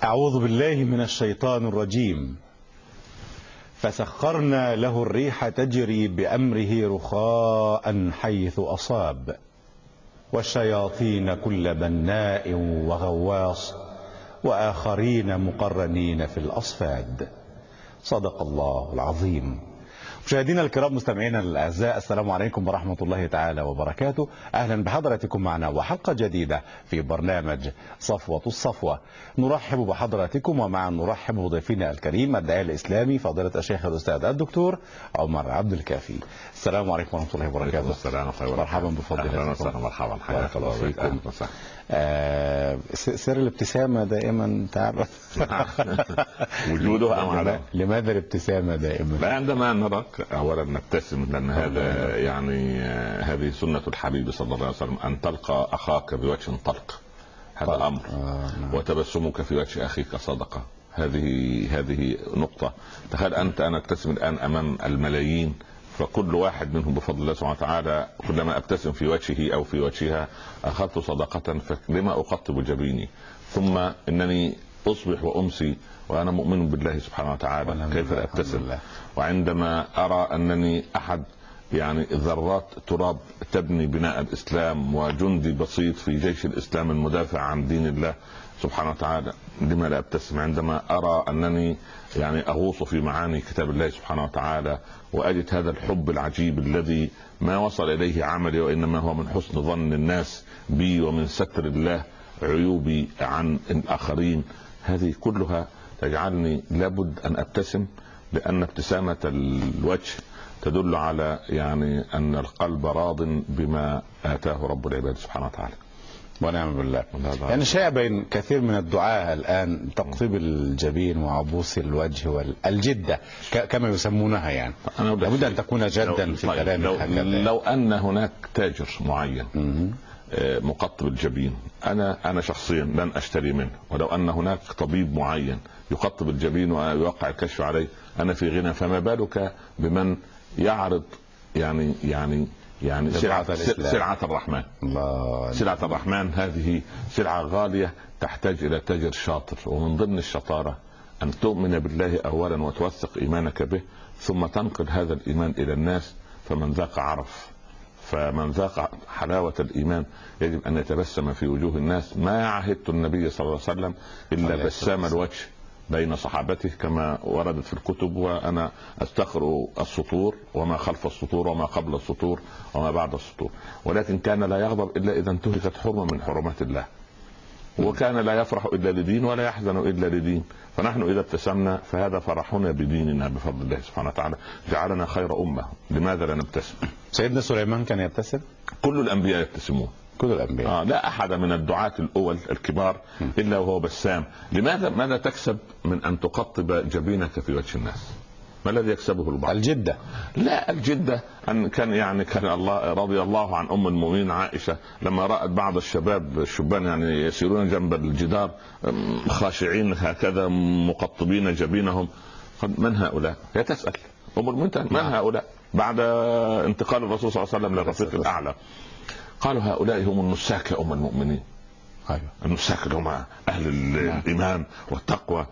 أعوذ بالله من الشيطان الرجيم. فسخرنا له الريح تجري بأمره رخاء حيث أصاب، والشياطين كل بناء وغواص، وآخرين مقرنين في الأصفاد. صدق الله العظيم. مشاهدينا الكرام، مستمعينا الاعزاء، السلام عليكم ورحمه الله تعالى وبركاته. اهلا بحضراتكم معنا وحلقه جديده في برنامج صفوه الصفوه. نرحب بحضراتكم ومعا نرحب بضيفنا الكريم الداعيه الاسلامي فضيله الشيخ الاستاذ الدكتور عمر عبد الكافي. السلام عليكم ورحمه الله وبركاته. السلام عليكم. مرحبا بفضيلتكم. اهلا وسهلا. مرحبا. حياك الله فيكم. سر الابتسامه دائما تعرف وجودها ام عدمها. لماذا الابتسامه دائما؟ لا، عندما نراك اولا نبتسم، لان هذا يعني هذه سنه الحبيب صلى الله عليه وسلم، ان تلقى اخاك بوجه طلق، هذا امر. وتبسمك في وجه اخيك صدقه. هذه نقطه. تخيل انت، انا ابتسم الان امام الملايين، فكل واحد منهم بفضل الله سبحانه وتعالى كلما ابتسم في وجهه او في وجهها اخذت صدقه، فلما اقطب جبيني؟ ثم انني اصبح وامسي وانا مؤمن بالله سبحانه وتعالى، كيف لا ابتسم؟ وعندما ارى انني احد يعني ذرات تراب تبني بناء الاسلام وجندي بسيط في جيش الاسلام المدافع عن دين الله سبحانه وتعالى، لما لا ابتسم؟ عندما ارى انني يعني اغوص في معاني كتاب الله سبحانه وتعالى واجد هذا الحب العجيب الذي ما وصل اليه عملي، وانما هو من حسن ظن الناس بي ومن ستر الله عيوبي عن الاخرين، هذه كلها تجعلني لابد ان ابتسم، لان ابتسامة الوجه تدل على يعني ان القلب راض بما اتاه رب العباد سبحانه وتعالى. ونعم بالله. يعني شائع بين كثير من الدعاة الآن تقطيب الجبين وعبوس الوجه والجدة كما يسمونها، يعني لابد أن تكون جدا في كلامك هكذا. لو أن هناك تاجر معين مقطب الجبين، أنا شخصيا لن أشتري منه، ولو أن هناك طبيب معين يقطب الجبين ويوقع الكشف عليه أنا في غنى، فما بالك بمن يعرض يعني سلعة الرحمن. سلعة الرحمن هذه سلعة غالية تحتاج إلى تاجر شاطر، ومن ضمن الشطارة أن تؤمن بالله أولا وتوثق إيمانك به، ثم تنقل هذا الإيمان إلى الناس، فمن ذاق عرف. فمن ذاق حلاوة الإيمان يجب أن يتبسم في وجوه الناس. ما عهدت النبي صلى الله عليه وسلم إلا بسام الوجه بين صحابته كما وردت في الكتب، وأنا أستقرأ السطور وما خلف السطور وما قبل السطور وما بعد السطور، ولكن كان لا يغضب إلا إذا انتهكت حرمة من حرمات الله، وكان لا يفرح إلا لدين ولا يحزن إلا لدين. فنحن إذا ابتسمنا فهذا فرحنا بديننا بفضل الله سبحانه وتعالى، جعلنا خير أمة. لماذا لا نبتسم؟ سيدنا سليمان كان يبتسم؟ كل الأنبياء يبتسمون، كل الأنبياء. لا أحد من الدعاة الأول الكبار إلا وهو بسام. ماذا تكسب من أن تقطب جبينك في وجه الناس؟ ما الذي يكسبه البعض؟ الجدة. لا، الجدة أن كان الله رضي الله عن أم المؤمنين عائشة لما رأت بعض الشبان يعني يسيرون جنب الجدار خاشعين هكذا مقطبين جبينهم، من هؤلاء؟ هي تسأل أم المؤمنين من هؤلاء بعد انتقال الرسول صلى الله عليه وسلم للرفيق الأعلى. قالوا هؤلاء هم النساك يا أم المؤمنين. النساك اللي هم أهل الإيمان والتقوى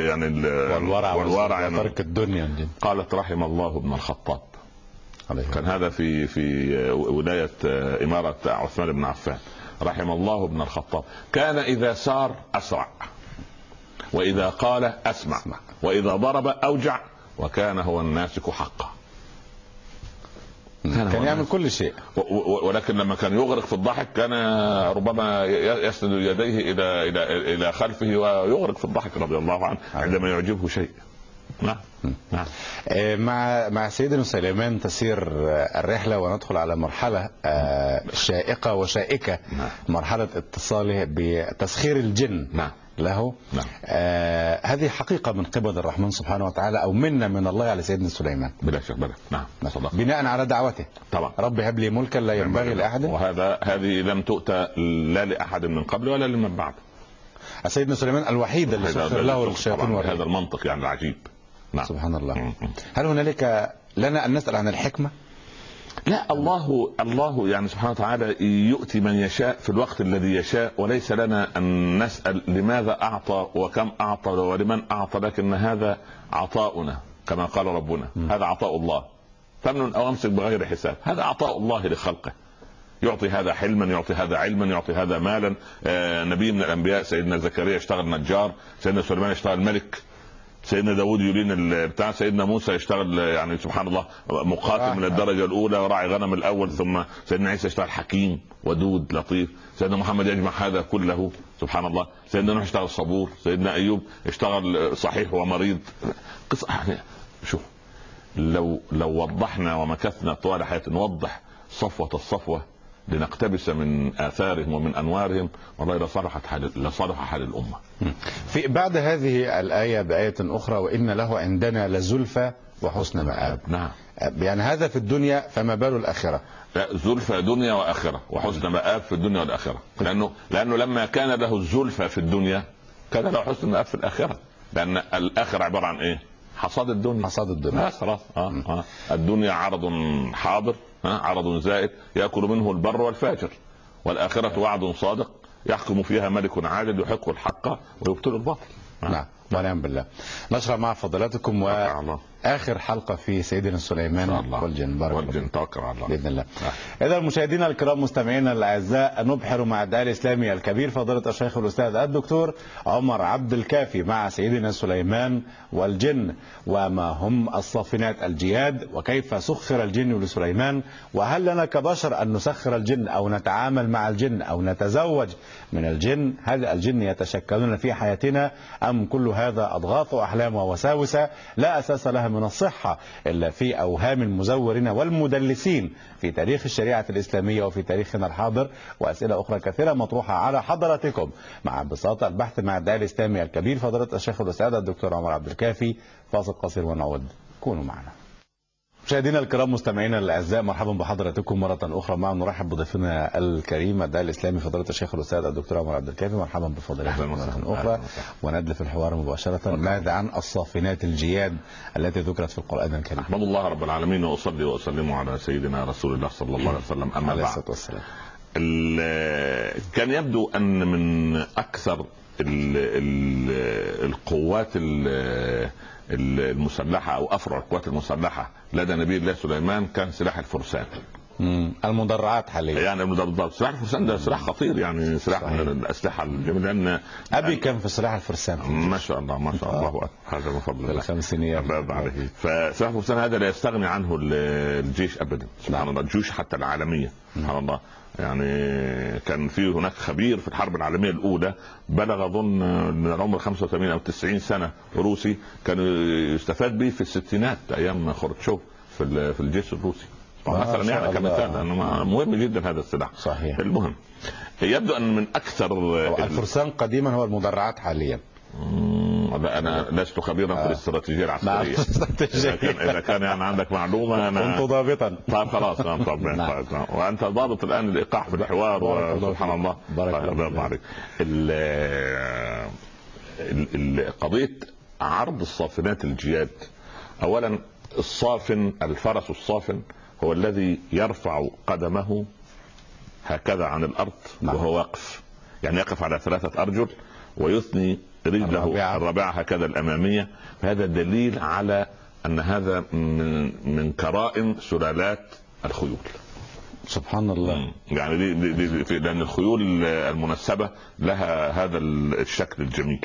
والورع ترك الدنيا. قالت رحم الله ابن الخطاب. كان هذا في ولاية إمارة عثمان بن عفان. رحم الله ابن الخطاب، كان إذا سار أسرع، وإذا قال أسمع، وإذا ضرب أوجع، وكان هو الناسك حقا. كان يعمل كل شيء، ولكن لما كان يغرق في الضحك كان ربما يسند يديه الى خلفه ويغرق في الضحك رضي الله عنه عندما يعجبه شيء. نعم. مع سيدنا سليمان تسير الرحلة وندخل على مرحلة شائقة وشائكة. مرحلة اتصاله بتسخير الجن له. هذه حقيقة من قبل الرحمن سبحانه وتعالى، أو منة من الله على سيدنا سليمان بلا شك. نعم، بناء على دعوته طبعا. رب هب لي ملكا لا ينبغي لأحد، هذه لم تؤتى لا لأحد من قبل ولا لمن بعد. سيدنا سليمان الوحيد اللي سخر له الشياطين. هذا المنطق يعني العجيب. سبحان الله. هل هنالك لنا أن نسأل عن الحكمة؟ لا، الله يعني سبحانه وتعالى يؤتي من يشاء في الوقت الذي يشاء، وليس لنا ان نسأل لماذا اعطى وكم اعطى ولمن اعطى، لكن هذا عطاؤنا كما قال ربنا. هذا عطاء الله، فمن او امسك بغير حساب. هذا عطاء الله لخلقه، يعطي هذا حلما، يعطي هذا علما، يعطي هذا مالا. نبي من الانبياء سيدنا زكريا اشتغل نجار، سيدنا سليمان اشتغل ملك، سيدنا داود يلين بتاع، سيدنا موسى يشتغل يعني سبحان الله مقاتل من الدرجه الاولى وراعي غنم الاول، ثم سيدنا عيسى يشتغل حكيم ودود لطيف، سيدنا محمد يجمع هذا كله سبحان الله، سيدنا نوح يشتغل صبور، سيدنا ايوب يشتغل صحيح ومريض. قصه يعني شوف، لو وضحنا ومكثنا طوال حياتنا نوضح صفوه الصفوه لنقتبس من آثارهم ومن أنوارهم، والله لصلح حال الأمة. في بعد هذه الآية بآية أخرى: وإن له عندنا لزلفى وحسن مآب. نعم، يعني هذا في الدنيا، فما بال الآخرة؟ لا، زلفى دنيا وآخرة، وحسن مآب في الدنيا والآخرة. لأنه لما كان له الزلفى في الدنيا كان له حسن مآب في الآخرة، لأن الآخرة عبارة عن إيه؟ حصاد الدنيا. حصاد الدنيا خلاص. الدنيا عرض حاضر، عرض زائد يأكل منه البر والفاجر، والآخرة وعد صادق يحكم فيها ملك عادل يحق الحق ويبطل الباطل. نعم، ونعم بالله. نشرح مع فضلاتكم آخر حلقة في سيدنا سليمان والجن. بارك والجن توكل على الله بإذن الله. إذا مشاهدينا الكرام مستمعينا الأعزاء، نبحر مع الداعية الإسلامي الكبير فضيلة الشيخ الأستاذ الدكتور عمر عبد الكافي مع سيدنا سليمان والجن، وما هم الصافنات الجياد، وكيف سخر الجن لسليمان، وهل لنا كبشر أن نسخر الجن أو نتعامل مع الجن أو نتزوج من الجن؟ هل الجن يتشكلون في حياتنا أم كل هذا أضغاث وأحلام ووساوس لا أساس لها من الصحة إلا في أوهام المزورين والمدلسين في تاريخ الشريعة الإسلامية وفي تاريخنا الحاضر؟ وأسئلة أخرى كثيرة مطروحة على حضراتكم مع بساطة البحث مع الداعية الإسلامي الكبير فضيلة الشيخ الأستاذ الدكتور عمر عبد الكافي. فاصل قصير ونعود، كونوا معنا. مشاهدينا الكرام مستمعينا الاعزاء، مرحبا بحضراتكم مره اخرى. معنا نرحب بضيفنا الكريم الداعي الاسلامي فضيله الشيخ الاستاذ الدكتور عمر عبد الكافي. مرحبا بفضيلتكم مره اخرى، وندلف الحوار مباشره. ماذا عن الصافنات الجياد التي ذكرت في القران الكريم؟ احمد الله رب العالمين واصلي واسلم على سيدنا رسول الله صلى الله عليه وسلم. اما بعد، كان يبدو ان من اكثر القوات المسلحة أو أفرع القوات المسلحة لدى نبي الله سليمان كان سلاح الفرسان. المدرعات حاليا، يعني بالضبط سلاح الفرسان ده سلاح خطير، يعني سلاح من الأسلحة الجميلة. لأن أبي كان في سلاح الفرسان ما شاء الله ما شاء الله، هذا من فضل الله الخمسينيات. فسلاح الفرسان هذا لا يستغني عنه الجيش أبدا سبحان الله، الجيوش حتى العالمية سبحان الله. يعني كان في هناك خبير في الحرب العالمية الأولى بلغ أظن من العمر 85 أو 90 سنة روسي، كان يستفاد به في الستينات أيام خروتشوف في الجيش الروسي مثلا، يعني كمثال مهم جدا هذا السلاح. صحيح. المهم يبدو أن من أكثر الفرسان قديما هو المدرعات حاليا. انا لست خبيرا في الاستراتيجيه العسكريه. اذا كان يعني عندك معلومه انا كنت ضابطا. طيب خلاص وانت ضابط الان الايقاع في الحوار وسبحان الله. بارك الله عليك. قضيه عرض الصافنات الجياد، اولا الصافن الفرس الصافن هو الذي يرفع قدمه هكذا عن الارض وهو واقف، يعني يقف على 3 أرجل ويثني رجله الرابعة هكذا الأمامية. فهذا دليل على أن هذا من كرائم سلالات الخيول. سبحان الله. يعني دي لأن الخيول المنسبة لها هذا الشكل الجميل.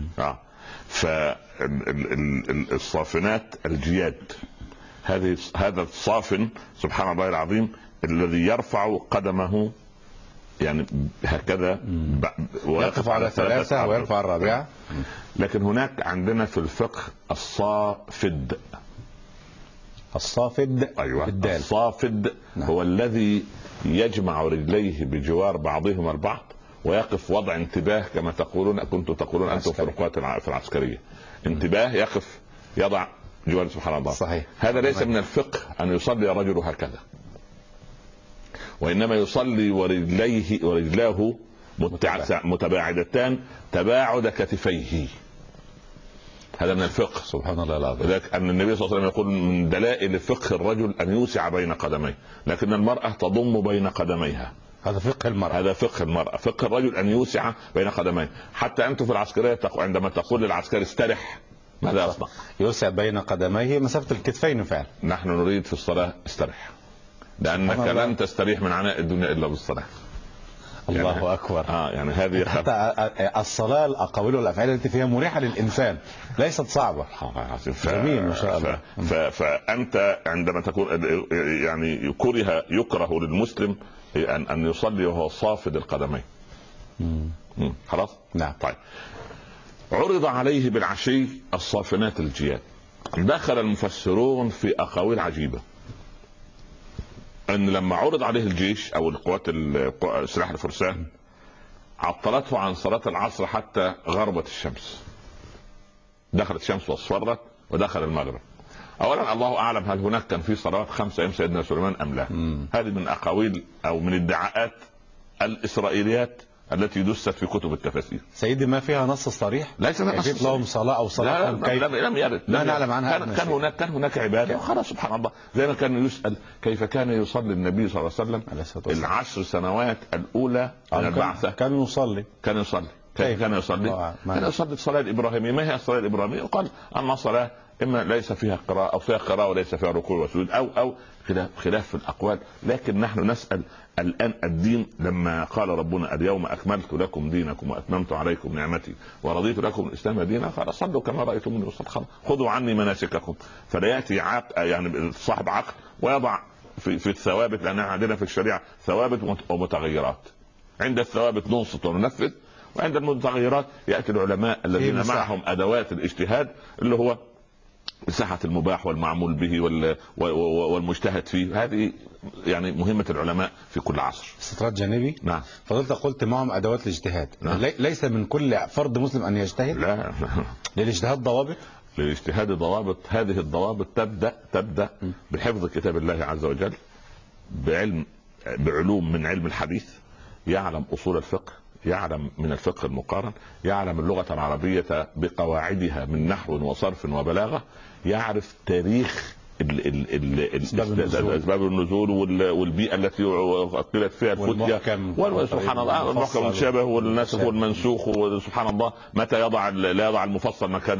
فالصافنات الجياد، هذا الصافن سبحان الله العظيم الذي يرفع قدمه يعني هكذا ويقف على 3 ويرفع الرابعة. لكن هناك عندنا في الفقه الصافد. أيوة. الصافد هو الذي يجمع رجليه بجوار بعضهما البعض ويقف وضع انتباه، كما تقولون كنتم تقولون أنتم في القوات في العسكرية، انتباه، يقف يضع جوار سبحان الله. صحيح. هذا ليس من الفقه أن يصلي الرجل هكذا، وإنما يصلي ورجلاه متباعدتان تباعد كتفيه. هذا من الفقه. سبحان الله العظيم. لذلك ان النبي صلى الله عليه وسلم يقول من دلائل فقه الرجل ان يوسع بين قدميه، لكن المراه تضم بين قدميها. هذا فقه المرأة. هذا فقه المرأة. فقه الرجل أن يوسع بين قدميه. حتى أنتم في العسكرية عندما تقول للعسكري استرح، ماذا يصنع؟ يوسع بين قدميه مسافة الكتفين فعلا. نحن نريد في الصلاة استرح، لأنك لن تستريح من عناء الدنيا إلا بالصلاة. الله يعني أكبر. يعني هذه حتى الصلاة الأقاويل والأفعال التي فيها مريحة للإنسان ليست صعبة. جميل ما شاء الله. فأنت عندما تكون يعني يكره للمسلم أن يصلي وهو صافد القدمين. خلاص. نعم. طيب، عرض عليه بالعشي الصافنات الجياد. دخل المفسرون في أقاويل عجيبة، ان لما عرض عليه الجيش او القوات سلاح الفرسان عطلته عن صلاة العصر حتى غربت الشمس. دخلت الشمس واصفرت ودخل المغرب. اولا الله اعلم هل هناك كان في صلوات 5 ايام سيدنا سليمان ام لا. هذه من اقاويل او من ادعاءات الاسرائيليات التي دست في كتب التفاسير. سيدي ما فيها نص صريح؟ ليس نص لهم صلاة او صلاة لم يرد. لا نعلم عنها. كان هناك عبادة خلاص. سبحان الله. زي ما كان يسأل كيف كان يصلي النبي صلى الله عليه وسلم العشر سنوات الاولى من البعثة. كان يصلي. كيف كان يصلي؟ كان يصلي الصلاة الإبراهيمية. ما هي الصلاة الإبراهيمية؟ قال أما صلاة إما ليس فيها قراءة أو فيها قراءة وليس فيها ركوع وسجود أو خلاف في الأقوال. لكن نحن نسأل الآن الدين لما قال ربنا اليوم أكملت لكم دينكم وأتممت عليكم نعمتي ورضيت لكم الإسلام دينا، قال صلوا كما رأيتموني أصلي، خذوا عني مناسككم. فلا يأتي يعني صاحب عقل ويضع في الثوابت، لأن عندنا في الشريعة ثوابت ومتغيرات. عند الثوابت ننصت وننفذ، وعند المتغيرات يأتي العلماء الذين معهم أدوات الاجتهاد اللي هو مساحة المباح والمعمول به والمجتهد فيه. هذه يعني مهمة العلماء في كل عصر. استطراد جانبي. نعم. فضلت قلت معهم أدوات الاجتهاد. نعم. ليس من كل فرد مسلم أن يجتهد. لا. للاجتهاد ضوابط. للاجتهاد ضوابط. هذه الضوابط تبدأ بحفظ كتاب الله عز وجل، بعلوم من علم الحديث، يعلم أصول الفقه، يعلم من الفقه المقارن، يعلم اللغة العربية بقواعدها من نحو وصرف وبلاغة، يعرف تاريخ أسباب النزول والبيئة التي قيلت فيها الفتية، سبحان الله، المحكم المشابه والناسخ والمنسوخ، وسبحان الله متى لا يضع المفصل مكان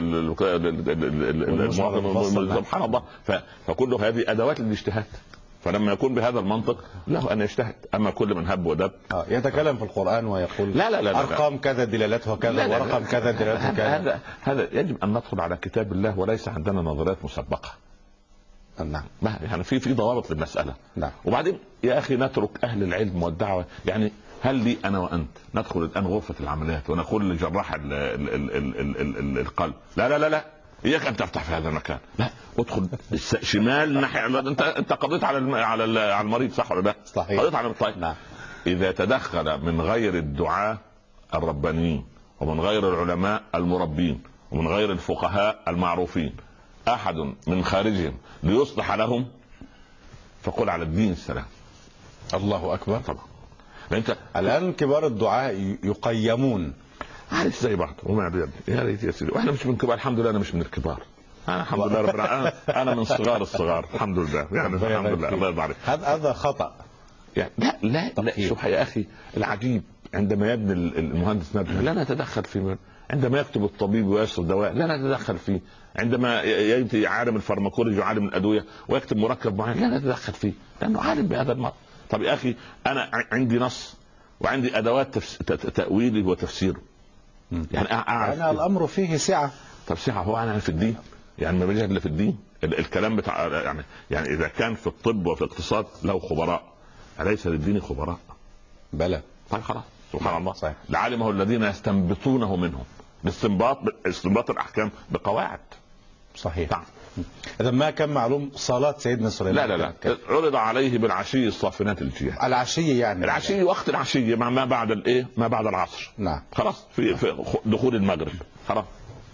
سبحان الله. فكل هذه أدوات الاجتهاد. فلما يكون بهذا المنطق له ان يجتهد. اما كل من هب ودب يتكلم في القران ويقول لا ارقام كذا دلالتها كذا ورقم كذا دلالته كذا. هذا يجب ان ندخل على كتاب الله وليس عندنا نظريات مسبقه. نعم. يعني في ضوابط للمساله. نعم. وبعدين يا اخي نترك اهل العلم والدعوه. يعني هل لي انا وانت ندخل الان غرفه العمليات ونقول لجراح القلب لا اياك ان تفتح في هذا المكان، لا ادخل شمال ناحيه. انت قضيت على المريض، صح ولا لا؟ صحيح. قضيت على الطيب. نعم. اذا تدخل من غير الدعاة الربانيين ومن غير العلماء المربين ومن غير الفقهاء المعروفين احد من خارجهم ليصلح لهم، فقل على الدين السلام. الله اكبر. طبعا. انت الان كبار الدعاء يقيمون عارف زي بعض. وما يا ريت يا سيدي، واحنا مش من كبار الحمد لله. انا مش من الكبار، انا الحمد لله ربنا انا من صغار الصغار الحمد لله. يعني الحمد لله. الله يرضى عليك. هذا خطأ. يعني لا شوف يا اخي، العجيب عندما يبني المهندس نبني لا نتدخل فيه، عندما يكتب الطبيب ويصل دواء لا نتدخل فيه، عندما يأتي عالم الفارماكولوجي وعالم الادويه ويكتب مركب معين لا نتدخل فيه، لانه عالم بهذا المرض. طب يا اخي انا عندي نص وعندي ادوات تأويله وتفسيره. يعني أنا الامر فيه سعه. طب سعه هو انا في الدين؟ يعني ما بيجي الا في الدين. الكلام بتاع يعني اذا كان في الطب وفي الاقتصاد له خبراء، اليس للدين خبراء؟ بلى. طيب خلاص. سبحان الله. صحيح. لعلمه الذين يستنبطونه منهم. استنباط الاحكام بقواعد. صحيح. نعم. اذا ما كان معلوم صلاه سيدنا سليمان. لا عرض عليه بالعشي الصافنات الجياد. العشي يعني العشي وقت العشي ما بعد الايه؟ ما بعد العصر. نعم. خلاص في دخول المغرب. خلاص.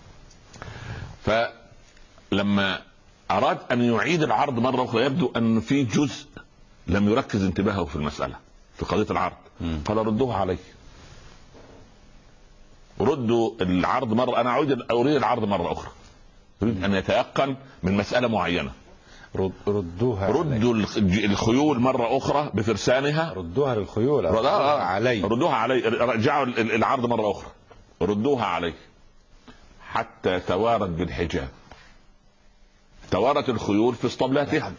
فلما اراد ان يعيد العرض مره اخرى، يبدو ان في جزء لم يركز انتباهه في المساله في قضيه العرض. قال ردوها عليه. ردوا العرض مرة، أنا أريد العرض مرة أخرى، أريد أن يتيقن من مسألة معينة. ردوا الخيول مرة أخرى بفرسانها، ردوها للخيول، ردوها علي، رجعوا العرض مرة أخرى، ردوها علي حتى توارت بالحجاب. توارت الخيول في اسطبلاتها.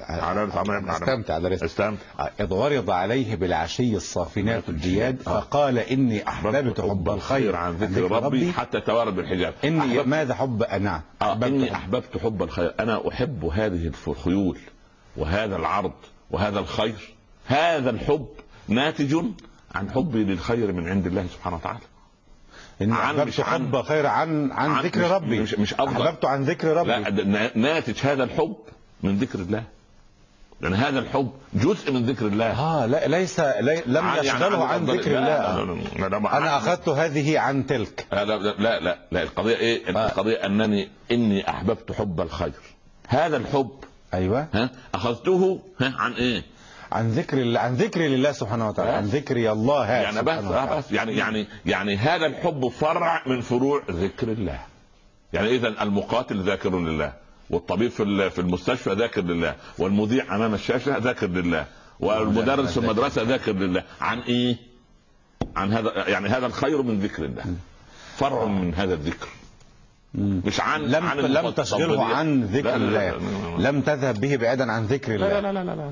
استمتع. إذ ورد عليه بالعشي الصافنات الجياد فقال إني أحببت حب الخير عن ذكر ربي حتى توارت بالحجاب. إني ماذا حب أنا إني أحببت حب الخير، أنا أحب هذه الخيول وهذا العرض وهذا الخير. هذا الحب ناتج عن حبي للخير من عند الله سبحانه وتعالى. إن أحببت حب خير عن ذكر ربي، مش أحببت عن ذكر ربي. لا، ناتج هذا الحب من ذكر الله، لأن هذا الحب جزء من ذكر الله. لم يشغله عن ذكر الله. أنا أخذت هذه عن تلك. لا القضية إيه؟ القضية إني أحببت حب الخير. هذا الحب أيوة أخذته عن إيه؟ عن ذكر لله سبحانه وتعالى، عن ذكر الله. يعني بس يعني هذا الحب فرع من فروع ذكر الله. يعني إذا المقاتل ذاكر لله، والطبيب في المستشفى ذاكر لله، والمذيع أمام الشاشة ذاكر لله، والمدرس في المدرسة ذاكر لله. عن إيه؟ عن هذا، يعني هذا الخير من ذكر الله، فرع من هذا الذكر، مش لم تشغله عن ذكر الله. لم تذهب به بعيدا عن ذكر الله.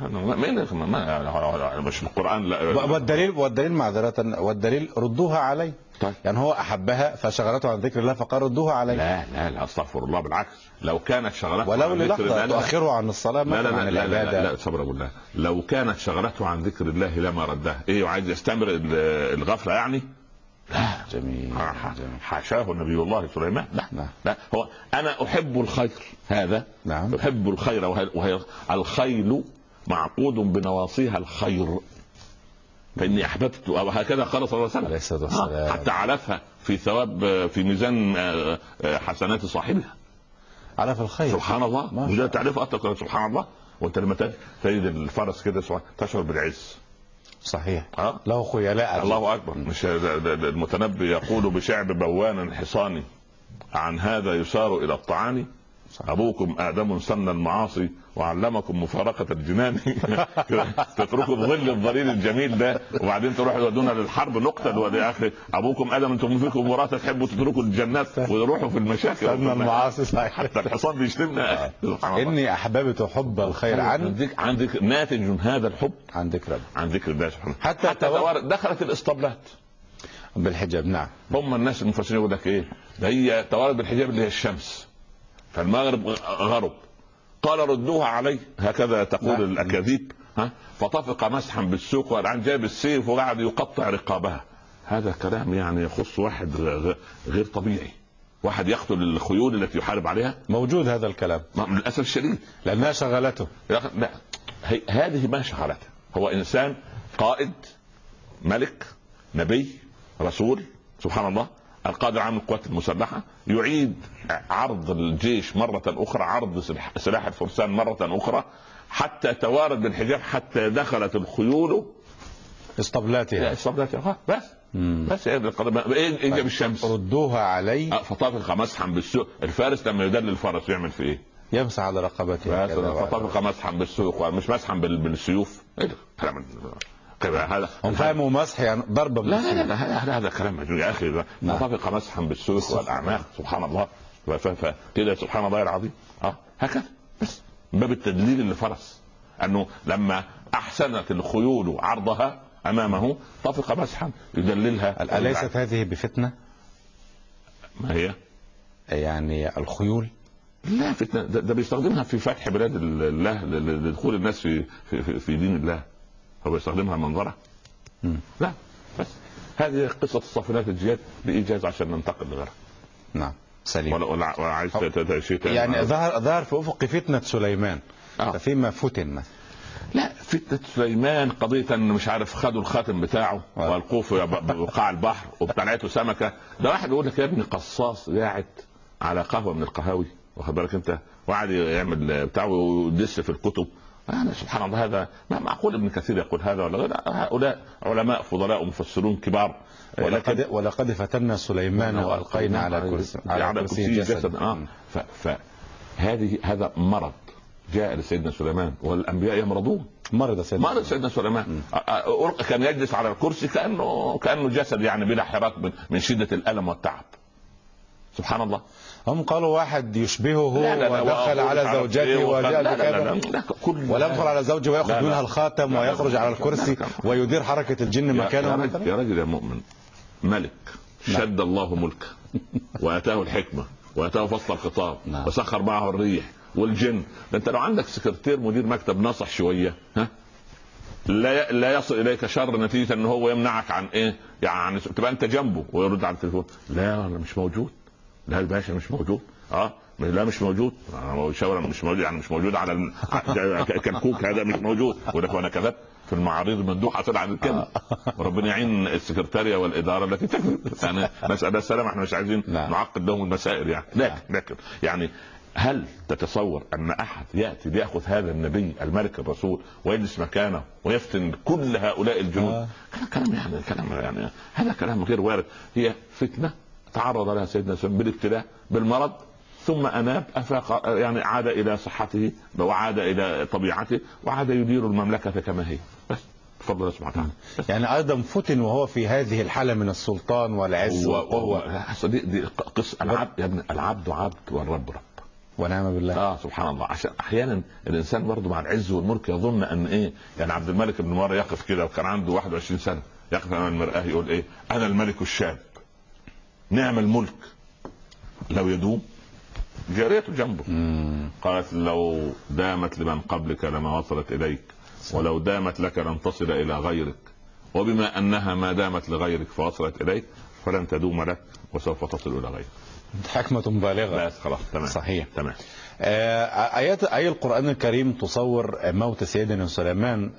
لا مش القرآن. لا. والدليل معذرة، والدليل ردوها علي. طيب. يعني هو أحبها فشغلته عن ذكر الله فقال ردوها علي. لا استغفر الله، بالعكس، لو كانت شغلته ولو للحظة تؤخره عن الصلاة مثلا عن العبادة. لا صبر بالله، لو كانت شغلته عن ذكر الله لما ردها. ايه وعايز يستمر الغفلة يعني؟ لا، جميل. حاشاه نبي الله سليمان. لا هو أنا أحب الخير هذا. نعم. أحب الخير، وهي الخيل معقود بنواصيها الخير، فإني أحببت، وهكذا قال صلى الله عليه وسلم، حتى علفها في ثواب، في ميزان حسنات صاحبها. علف الخير، سبحان الله. وده تعرف أتذكر سبحان الله. وأنت لما تجد الفرس كده تشعر بالعز. صحيح. له خيلاء. الله أكبر. مش المتنبي يقول بشعب بوان حصاني عن هذا يسار إلى الطعان. أبوكم آدم سن المعاصي وعلمكم مفارقة الجنان. تتركوا ظل الظليل الجميل ده وبعدين تروحوا يودونا للحرب نقتل ولا آخر. أبوكم آدم أنتم فيكم وراثة تحبوا تتركوا الجنات ويروحوا في المشاكل. سن المعاصي صحيح. حتى الحصان بيشتمنا. إني أحببت حب الخير عن ذكر، ناتج هذا الحب عن ذكر الله سبحانه. حتى دخلت الاسطبلات بالحجاب. نعم. هم الناس المفسرين يقول لك ايه ده؟ هي توارد بالحجاب اللي هي الشمس، فالمغرب غرب، قال ردوها علي، هكذا تقول الأكاذيب. فطفق مسحا بالسوق، والآن جاب السيف وقعد يقطع رقابها. هذا كلام يعني يخص واحد غير طبيعي، واحد يقتل الخيول التي يحارب عليها. موجود هذا الكلام للأسف الشديد، لأنها شغلته. لا، هذه ما شغلته. هو إنسان قائد، ملك، نبي، رسول، سبحان الله، القادر على القوات المسلحة، يعيد عرض الجيش مرة أخرى، عرض سلاح الفرسان مرة أخرى، حتى توارد بالحجاب، حتى دخلت الخيول اسطبلاتها. بس ايه جاب الشمس؟ ردوها علي. فطفق مسحا بالسوق. الفارس لما يدل الفرس يعمل في ايه؟ يمسح على رقبته. فطفق مسحا بالسوق، مش مسحا بالسيوف. ايه هذا هم فهموا مسح يعني ضربه. لا هذا كلام مجنون يا اخي. طبق مسحا بالسوق والاعناق. سبحان الله. كده سبحان الله العظيم. هكذا بس من باب التدليل للفرس، انه لما احسنت الخيول عرضها امامه طفق مسحا يدللها. أليست هذه بفتنه؟ ما هي يعني الخيول؟ لا فتنه، ده بيستخدمها في فتح بلاد الله لدخول الناس في دين الله. هو يستخدمها منظرة. لا بس هذه قصة الصافنات الجياد بإيجاز عشان ننتقل لغيرها. نعم سليم. ولا عايز شيء يعني ظهر في أفق فتنة سليمان. فيما فتن. لا، فتنة سليمان قضية مش عارف خدوا الخاتم بتاعه والقوه في بقاع البحر وابتلعته سمكة. ده واحد يقول لك يا ابني قصاص قاعد على قهوة من القهاوي، واخد بالك انت، وقعد يعمل بتاعه ويدس في الكتب يعني سبحان الله، هذا ما معقول ابن كثير يقول هذا ولا غير. هؤلاء علماء فضلاء ومفسرون كبار. ولقد فتنا سليمان والقينا على كرسي جسد. هذا مرض جاء لسيدنا سليمان، والانبياء يمرضون. مرض سيدنا سليمان كان يجلس على الكرسي كانه جسد، يعني بلا حراك من شده الالم والتعب. سبحان الله. هم قالوا واحد يشبهه ودخل على زوجته وجاء بكذا، ولم يدخل على زوجه ويأخذ منها الخاتم ويخرج على الكرسي ويدير حركة الجن مكانه. يا رجل يا مؤمن، ملك شد الله ملكه واتاه الحكمه واتاه فصل الخطاب وسخر معه الريح والجن. ده انت لو عندك سكرتير مدير مكتب ناصح شويه، لا يصل اليك شر نتيجه ان هو يمنعك عن ايه، يعني تبقى انت جنبه ويرد على التليفون، لا انا مش موجود، لا الباشا مش موجود، لا مش موجود، شاور مش موجود، يعني مش موجود على كركوك، هذا مش موجود. ولك وانا كذبت في المعارض مندوحه طلع عن الكلمه. وربنا يعين السكرتاريه والاداره التي تكذب. يعني نسال السلام، احنا مش عايزين نعقد لهم المسائل يعني. لكن يعني هل تتصور ان احد ياتي ليأخذ هذا النبي الملك الرسول ويجلس مكانه ويفتن كل هؤلاء الجنود؟ كلام يعني هذا كلام غير وارد. هي فتنه تعرض لها سيدنا سليمان بالابتلاء بالمرض، ثم اناب افاق، يعني عاد الى صحته وعاد الى طبيعته وعاد يدير المملكه كما هي. بس بفضل الله سبحانه وتعالى. يعني ايضا فتن وهو في هذه الحاله من السلطان والعز والقوه. دي قصه العبد يا ابن، العبد عبد والرب رب ونعم بالله. سبحان الله. عشان احيانا الانسان برضه مع العز والملك يظن ان ايه، يعني عبد الملك بن مروان يقف كده وكان عنده 21 سنه، يقف امام المراه يقول ايه، انا الملك الشاب نعم الملك لو يدوم. جاريته جنبه قالت لو دامت لمن قبلك لما وصلت اليك، ولو دامت لك لن تصل الى غيرك، وبما انها ما دامت لغيرك فوصلت اليك فلن تدوم لك وسوف تصل الى غيرك. حكمة بالغة. بس خلاص تمام. صحيح تمام. آيات القرآن الكريم تصور موت سيدنا سليمان،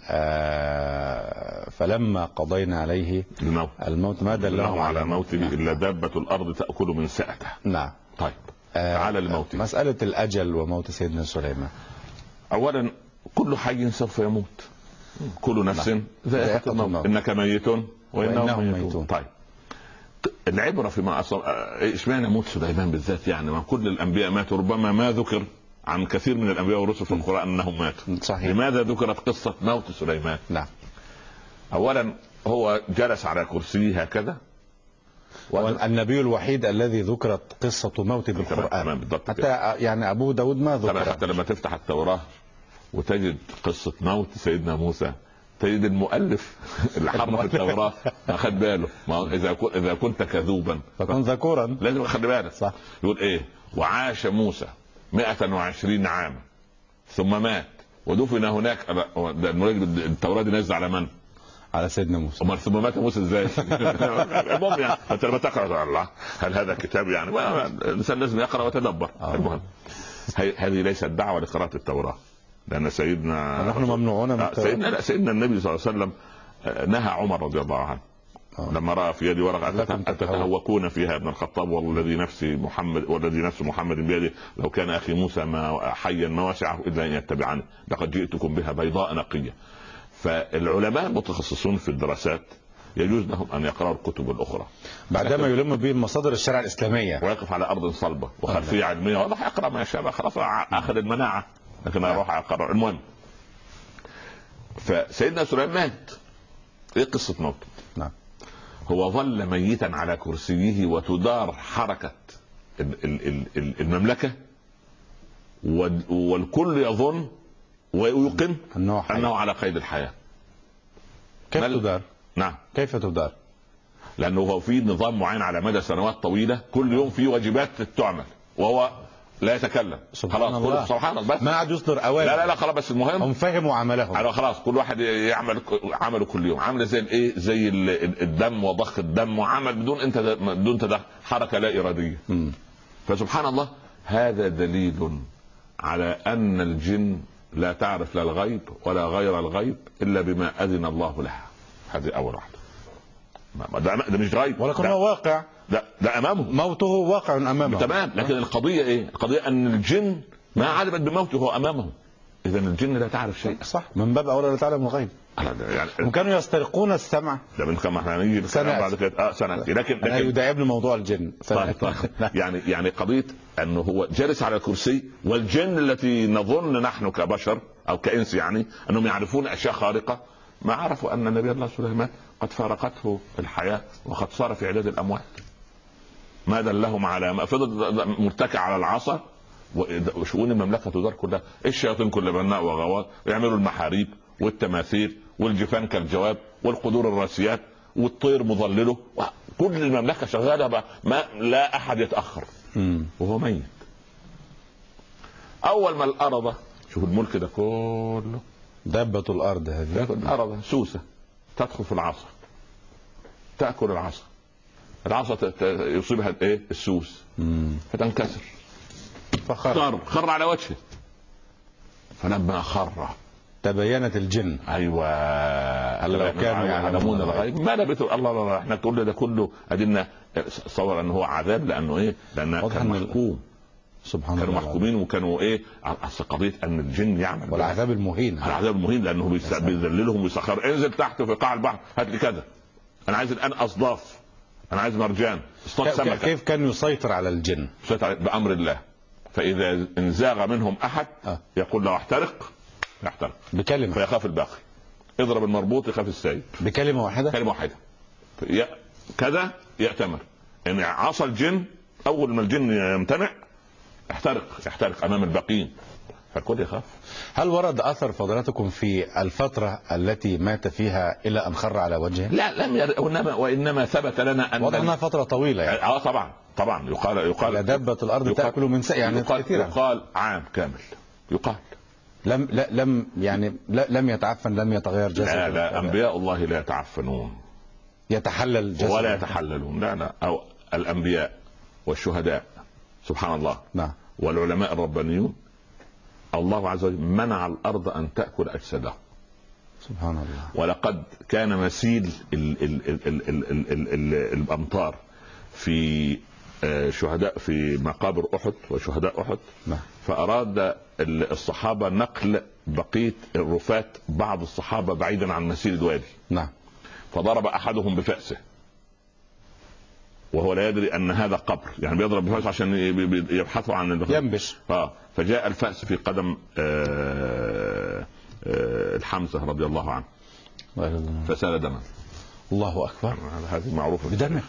فلما قضينا عليه الموت ما دلهم على موته إلا دابة الأرض تأكل من سأته. نعم. طيب تعالى الموت. مسألة الأجل وموت سيدنا سليمان. أولا كل حي سوف يموت، كل نفس ذائقة الموت، إنك ميت وإنهم ميتون. طيب العبرة فيما اشمعنى موت سليمان بالذات؟ يعني ما كل الأنبياء ماتوا، ربما ما ذكر عن كثير من الأنبياء والرسل في القرآن أنهم ماتوا. صحيح. لماذا ذكرت قصة موت سليمان؟ نعم. أولا هو جلس على كرسيه هكذا، النبي الوحيد الذي ذكرت قصة موته بالقرآن. حتى يعني أبو داود ما ذكر. حتى لما تفتح التوراة وتجد قصة موت سيدنا موسى تجد المؤلف اللي حرف التوراة ما خد باله. ما إذا كنت كذوبا فكن ذكورا، لازم خد بالك. صح. يقول إيه، وعاش موسى 120 عاما ثم مات ودفن هناك. التوراة دي نزل على من؟ على سيدنا موسى. امال ثم مات موسى ازاي؟ المهم يعني انت لما تقرا الله هل هذا كتاب؟ يعني الانسان لازم يقرا ويتدبر. المهم هذه ليست دعوه لقراءه التوراه، لان سيدنا نحن ممنوعون من سيدنا النبي صلى الله عليه وسلم نهى عمر رضي الله عنه لما راى في يدي ورقه تتهوكون فيها ابن الخطاب والذي نفس محمد بيده لو كان اخي موسى ما حيا ما وسعه الا ان يتبعني لقد جئتكم بها بيضاء نقيه. فالعلماء المتخصصون في الدراسات يجوز لهم ان يقرأوا الكتب الاخرى بعدما يلم به مصادر الشريعه الاسلاميه ويقف على ارض صلبه وخلفيه علميه واضح يقرا ما يشاء. خلاص اخذ المناعه، لكن اروح اقرر. المهم فسيدنا سليمان مات. ايه قصه موته؟ نعم. هو ظل ميتا على كرسيه وتدار حركه المملكه والكل يظن ويوقن أنه على قيد الحياة. كيف تدار؟ نعم. كيف تدار؟ لأنه هو في نظام معين على مدى سنوات طويلة، كل يوم في واجبات تعمل وهو لا يتكلم. سبحان الله. سبحان الله. بس ما عاد يصدر أوامر. لا خلاص. بس المهم هم فهموا عملهم. خلاص كل واحد يعمل عمله كل يوم، عامله زي الايه، زي الدم وضخ الدم وعمل بدون تدخل، حركة لا إرادية. فسبحان الله، هذا دليل على أن الجن لا تعرف لا الغيب ولا غير الغيب إلا بما أذن الله لها. هذه أول واحدة. ده مش غيب ولكنه واقع. ده أمامه، موته واقع أمامه. تمام. لكن القضية إيه؟ القضية أن الجن ما علمت بموته هو أمامه. اذا الجن لا تعرف شيء. صح، من باب اولى لا تعلم الغيب. يعني وكانوا يسترقون السمع. ده من كما احنا هنيجي بعد كده سنه. لكن يداعبني موضوع الجن. طيب. يعني قضيه انه هو جالس على الكرسي، والجن التي نظن نحن كبشر او كانس يعني انهم يعرفون اشياء خارقه، ما عرفوا ان نبي الله سليمان قد فارقته الحياه وقد صار في عداد الاموات. ما دلهم على ما فضل مرتكع على العصا، وشؤون المملكه تدار كلها. الشياطين كل بناء وغواص يعملوا المحاريب والتماثيل والجفان كالجواب والقدور الراسيات والطير مظلله، كل المملكه شغاله بقى، ما لا احد يتاخر وهو ميت. اول ما الارض، شوف الملك ده كله، دابه الارض هذه، الارض سوسه تدخل في العصا، تاكل العصا، العصا يصيبها ايه؟ السوس، فتنكسر، خر على وجهه. فلما خر تبينت الجن. ايوه، لو كانوا يعلمون الغيب ما لبثوا. الله احنا كل ده كله ادينا صور انه هو عذاب، لانه ايه؟ لان كان محكوم. سبحان الله، كانوا محكومين وكانوا ايه؟ اصل قضيه ان الجن يعمل والعذاب المهين، العذاب المهين، لانه بيذللهم ويسخر. انزل تحت في قاع البحر هات لي كذا، انا عايز الان اصداف، انا عايز مرجان، اصطاد سمكه. كيف كان يسيطر على الجن؟ يسيطر بامر الله. فاذا انزاغ منهم احد يقول له احترق، يحترق بكلمه، فيخاف الباقي. اضرب المربوط يخاف السيد، بكلمه واحده، كلمه واحده كذا يأتمر. ان عصى الجن، اول ما الجن يمتنع يحترق امام الباقين، فالكل يخاف. هل ورد اثر فضلاتكم في الفتره التي مات فيها الى ان خر على وجهه؟ لا، وانما ثبت لنا ان واضح انها فتره طويله يعني. طبعا يقال دابه الارض تاكل من يعني يقال عام كامل، يقال لم يتعفن، لم يتغير جسده. لا انبياء الله لا يتعفنون، يتحلل جسده ولا يتحللون. لا او الانبياء والشهداء سبحان الله، نعم، والعلماء الربانيون، الله عز وجل منع الارض ان تاكل اجسادهم. سبحان الله. ولقد كان مسيل الامطار في شهداء في مقابر احد وشهداء احد، فاراد الصحابه نقل بقيه الرفات بعض الصحابه بعيدا عن مسيل الوادي. نعم. فضرب احدهم بفأسه وهو لا يدري ان هذا قبر، يعني بيضرب بفأسه عشان يبحثوا عن ينبش. فجاء الفأس في قدم الحمزه رضي الله عنه فسال دما. الله اكبر. هذه معروفه بدمه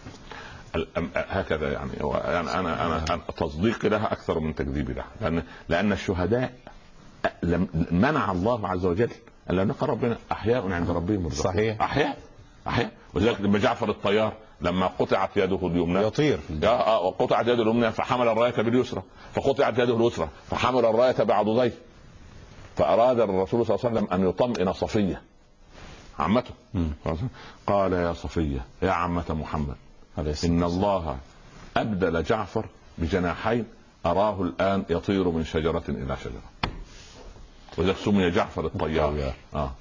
هكذا يعني انا تصديقي لها اكثر من تكذيبي لها، لان الشهداء منع الله عز وجل ان نلقى ربنا احياء عند ربهم مرزقون. صحيح، احياء. وذلك لما جعفر الطيار لما قطعت يده اليمنى يطير، وقطعت يده اليمنى فحمل الرايه باليسرى، فقطعت يده اليسرى فحمل الرايه بعضديه، فاراد الرسول صلى الله عليه وسلم ان يطمئن صفيه عمته، قال يا صفيه يا عمه محمد، إن الله أبدل جعفر بجناحين أراه الآن يطير من شجرة إلى شجرة، وذلك سمي جعفر الطيار.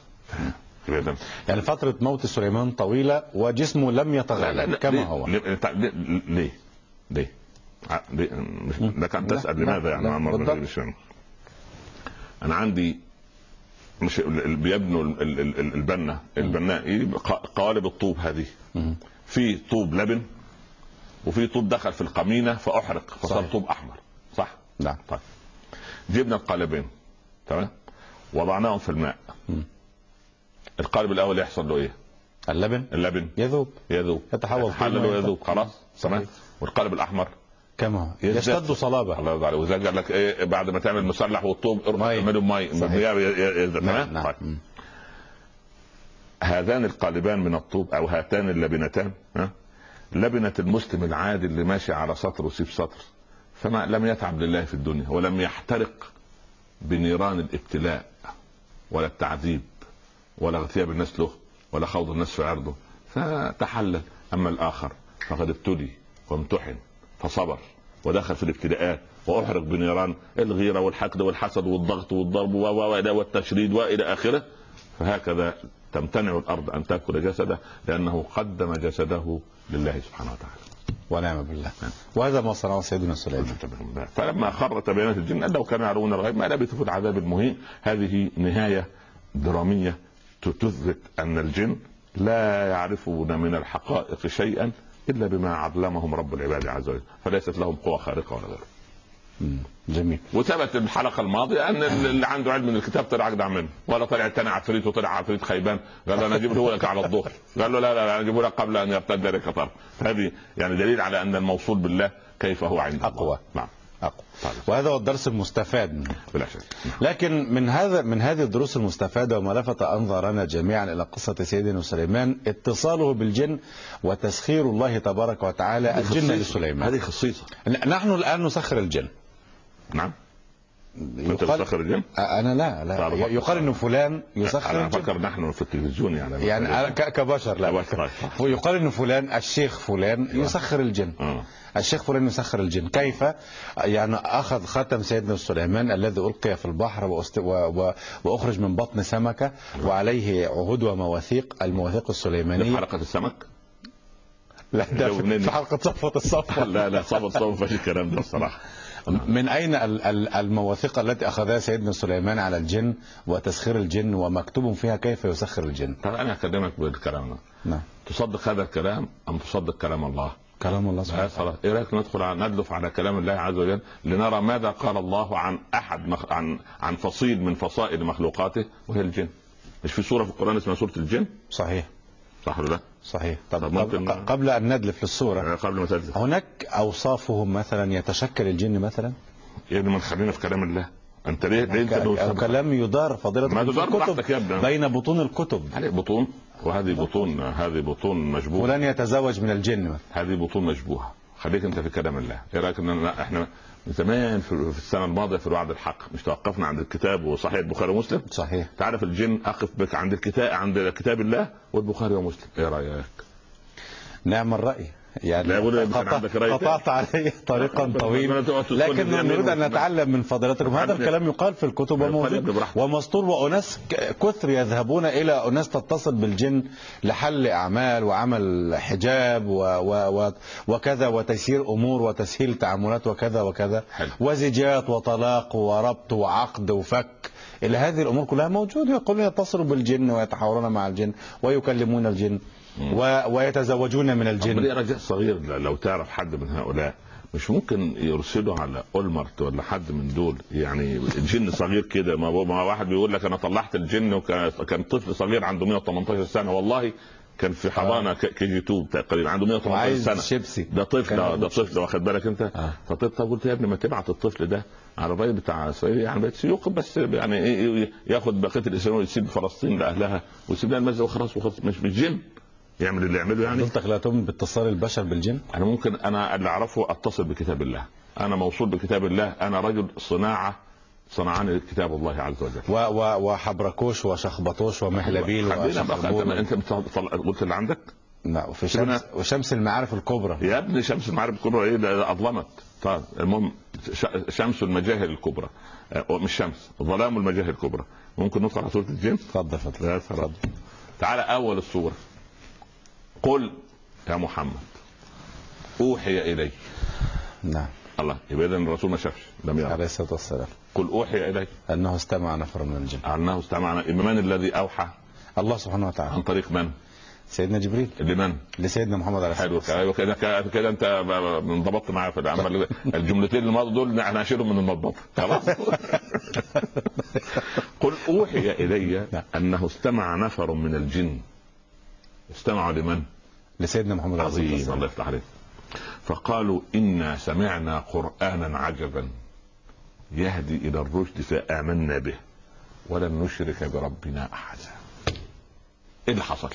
يعني فترة موت سليمان طويلة وجسمه لم يتغير كما هو. ليه؟ لك أن تسأل لماذا يعني عمر؟ أنا عندي مش بيبنوا البناء قوالب الطوب هذه، في طوب لبن وفي طوب دخل في القمينه فاحرق فصار طوب احمر، صح؟ نعم. طيب جبنا القالبين، تمام، وضعناهم في الماء. القالب الاول يحصل له ايه؟ اللبن يذوب يتحول يذوب خلاص، تمام. والقالب الاحمر كما يشتد صلابه. الله يرضى عليك. وزي قال لك ايه بعد ما تعمل مسلح والطوب اعمله مي، تمام. نعم. هذان القالبان من الطوب او هاتان اللبنتان، لبنة المسلم العادي اللي ماشي على سطر وسيب سطر، فما لم يتعب لله في الدنيا ولم يحترق بنيران الابتلاء ولا التعذيب ولا اغتياب الناس له ولا خوض الناس في عرضه، فتحلل. اما الاخر فقد ابتلي وامتحن فصبر ودخل في الابتلاءات واحرق بنيران الغيرة والحقد والحسد والضغط والضرب والتشريد والى اخره. فهكذا تمتنع الارض ان تاكل جسده لانه قدم جسده لله سبحانه وتعالى. ونعم بالله. وهذا ما صنعه سيدنا سليمان. فلما خر تبينات الجن أن لو كانوا يعلمون الغيب ما لبثوا في العذاب المهين. هذه نهاية درامية تثبت أن الجن لا يعرفون من الحقائق شيئا إلا بما علمهم رب العباد عز وجل، فليست لهم قوة خارقة ولا غيره. جميل. وثبت الحلقه الماضيه ان اللي عنده علم من الكتاب طلع اجدع منه، ولا طلع الثاني عفريت وطلع عفريت خيبان قال له انا اجيبه لك على الظهر، قال له لا انا اجيبه لك قبل ان يرتد لك طرف. هذه يعني دليل على ان الموصول بالله كيف هو عند اقوى. نعم اقوى. وهذا هو الدرس المستفاد منه بلا شك. لكن من هذه الدروس المستفاده وما لفت انظارنا جميعا الى قصه سيدنا سليمان اتصاله بالجن وتسخير الله تبارك وتعالى الجن لسليمان. هذه خصيصه. نحن الان نسخر الجن. نعم. انت تسخر الجن؟ انا لا يقال انه فلان يسخر الجن. انا افكر نحن في التلفزيون يعني كبشر لا يقال انه فلان الشيخ فلان يسخر الجن. الشيخ فلان يسخر الجن. كيف؟ يعني اخذ خاتم سيدنا سليمان الذي القي في البحر واخرج من بطن سمكه وعليه عهود ومواثيق، المواثيق السليمانيه. حلقه السمك؟ لا ده في حلقه صفوة الصفوة. لا صفوة الصفوة فيش الكلام ده الصراحه. من أين المواثيق التي أخذها سيدنا سليمان على الجن وتسخير الجن ومكتوب فيها كيف يسخر الجن؟ طب أنا أكلمك بالكلام. نعم. تصدق هذا الكلام أم تصدق كلام الله؟ كلام الله سبحانه وتعالى. إيه رأيك ندلف على كلام الله عز وجل لنرى ماذا قال الله عن أحد عن فصيل من فصائل مخلوقاته وهي الجن. مش في سورة في القرآن اسمها سورة الجن؟ صحيح. صح ولا لا؟ صحيح. طب قبل أن ندلف للصورة، قبل ما تدلف، هناك أوصافهم مثلا يتشكل الجن مثلا؟ يعني ما خلينا في كلام الله. انت ليه كلام يدار فضيلة ما تدار الكتب بين بطون الكتب. هذه بطون وهذه بطون، هذه بطون مشبوهه. ولن يتزوج من الجن. هذه بطون مشبوهه. خليك انت في كلام الله. ايه رايك ان احنا زمان في السنه الماضيه في الوعد الحق مش توقفنا عند الكتاب وصحيح البخاري ومسلم؟ صحيح. تعرف الجن اقف بك عند كتاب الله والبخاري ومسلم. ايه رايك؟ نعم الراي. يعني قطعت عليه طريقا طويلا، لكن نريد ان نتعلم من فضيلتكم. هذا الكلام يقال في الكتب ومسطور، واناس كثر يذهبون الى اناس تتصل بالجن لحل اعمال وعمل حجاب وكذا وتيسير امور وتسهيل تعاملات وكذا وكذا، وزيجات وطلاق وربط وعقد وفك. الى هذه الامور كلها موجوده. يقولون يتصلوا بالجن ويتحاورون مع الجن ويكلمون الجن ويتزوجون من الجن. ليه رجاء صغير، لو تعرف حد من هؤلاء مش ممكن يرسلوا على أولمرت ولا حد من دول، يعني الجن صغير كده. ما واحد بيقول لك انا طلعت الجن وكان طفل صغير عنده 118 سنه، والله كان في حضانه كي جي 2 تقريبا عنده 118 سنه. شيبسي. ده طفل واخد بالك انت. فطب قلت يا ابني ما تبعت الطفل ده على الراي بتاع اسرائيل، يعني بتسيوق بس يعني ياخد بقيه الاسرائيليين ويسيب فلسطين لاهلها ويسيب لها المسجد وخلاص مش بالجن يعمل اللي يعمله. يعني انت خلقتهم باتصال البشر بالجن؟ انا ممكن اللي اعرفه اتصل بكتاب الله. انا موصول بكتاب الله. انا رجل صنعاني كتاب الله عز وجل. وحبركوش وشخبطوش ومهلبيل انت قلت اللي عندك؟ لا. وشمس المعارف الكبرى يا ابني. شمس المعارف الكبرى ايه ده؟ اظلمت. طيب المهم شمس المجاهل الكبرى، مش شمس، ظلام المجاهل الكبرى. ممكن ندخل على سوره الجن؟ اتفضل. تعالى اول السوره. قل يا محمد اوحي الي. نعم. الله يبقى اذا الرسول ما شافش، لم يرى عليه الصلاه والسلام. قل اوحي الي انه استمع نفر من الجن. انه استمع. من الذي اوحى؟ الله سبحانه وتعالى. عن طريق من؟ سيدنا جبريل. لمن؟ لسيدنا محمد عليه الصلاه والسلام. حلو كده انت انضبطت معايا في العمل. الجملتين الماضي دول احنا هنشيلهم من المضبط خلاص. قل اوحي الي انه استمع نفر من الجن. استمعوا لمن؟ لسيدنا محمد عليه الصلاه والسلام. الله يفتح عليك. فقالوا انا سمعنا قرانا عجبا يهدي الى الرشد فآمنا به ولن نشرك بربنا احدا. ايه اللي حصل؟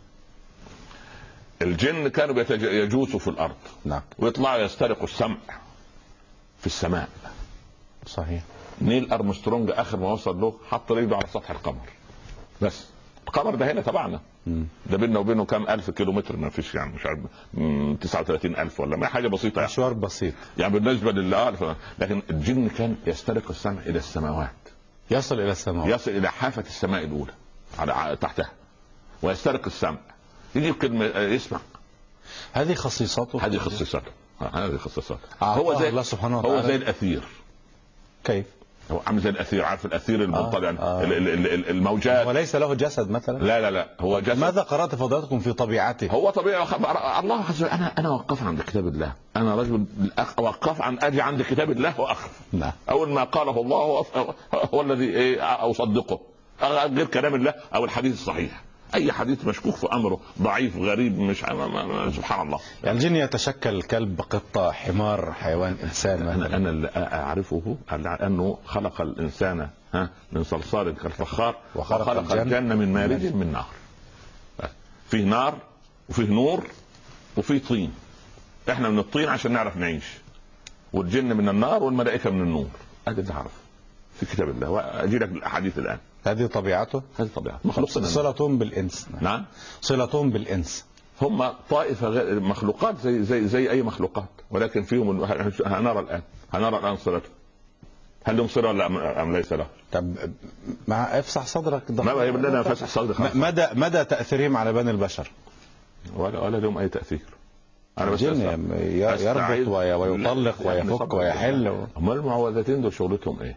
الجن كانوا يجوسوا في الارض. نعم. ويطلعوا يسترقوا السمع في السماء. صحيح. نيل ارمسترونج اخر ما وصل له حط رجله على سطح القمر بس. القمر ده هنا تبعنا. ده بيننا وبينه كام الف كيلومتر، ما فيش يعني مش عارف 39,000 ولا ما حاجه بسيطه يعني. مشوار بسيط يعني بالنسبه لكن الجن كان يسترق السمع الى السماوات. يصل الى حافه السماء الاولى على تحتها ويسترق السمع. يجيب كلمه يسمع. هذه خصيصته. هذه خصيصته. هذه خصيصته. هو زي الله سبحانه وتعالى. هو زي الأثير. كيف؟ هو عامل زي الأثير، عارف الأثير المنطلق الموجات، وليس له جسد مثلا. لا هو جسد. ماذا قرأت فضلاتكم في طبيعته؟ هو طبيعي. الله حسب. انا وقف عند كتاب الله، انا رجل وقف عن اجي عند كتاب الله واخف. نعم. اول ما قاله الله هو الذي اصدقه، غير كلام الله او الحديث الصحيح. اي حديث مشكوك في امره، ضعيف غريب، مش سبحان الله. يعني الجن يتشكل كلب، قطه، حمار، حيوان، انسان. انا اللي اعرفه انه خلق الانسان من صلصال كالفخار، وخلق الجنه من مارج من نار. فيه نار وفيه نور وفيه طين. احنا من الطين عشان نعرف نعيش، والجن من النار والملائكه من النور. هذا تعرف في كتاب الله، واجي لك الاحاديث الان. هذه طبيعته. هذه طبيعته مخلوق. صلتهم بالانس. نعم، صلتهم بالانس. هم طائفه غير مخلوقات زي اي مخلوقات، ولكن فيهم هنرى الان صلتهم. هل لهم صله ولا ام ليس له؟ طب مع افسح صدرك. ما هي بدنا فسح صدرك. مدى تاثيرهم على بني البشر؟ ولا لهم اي تاثير. انا بس يربط ويطلق ويفك ويحل. امال المعوذتين دول شغلتهم ايه؟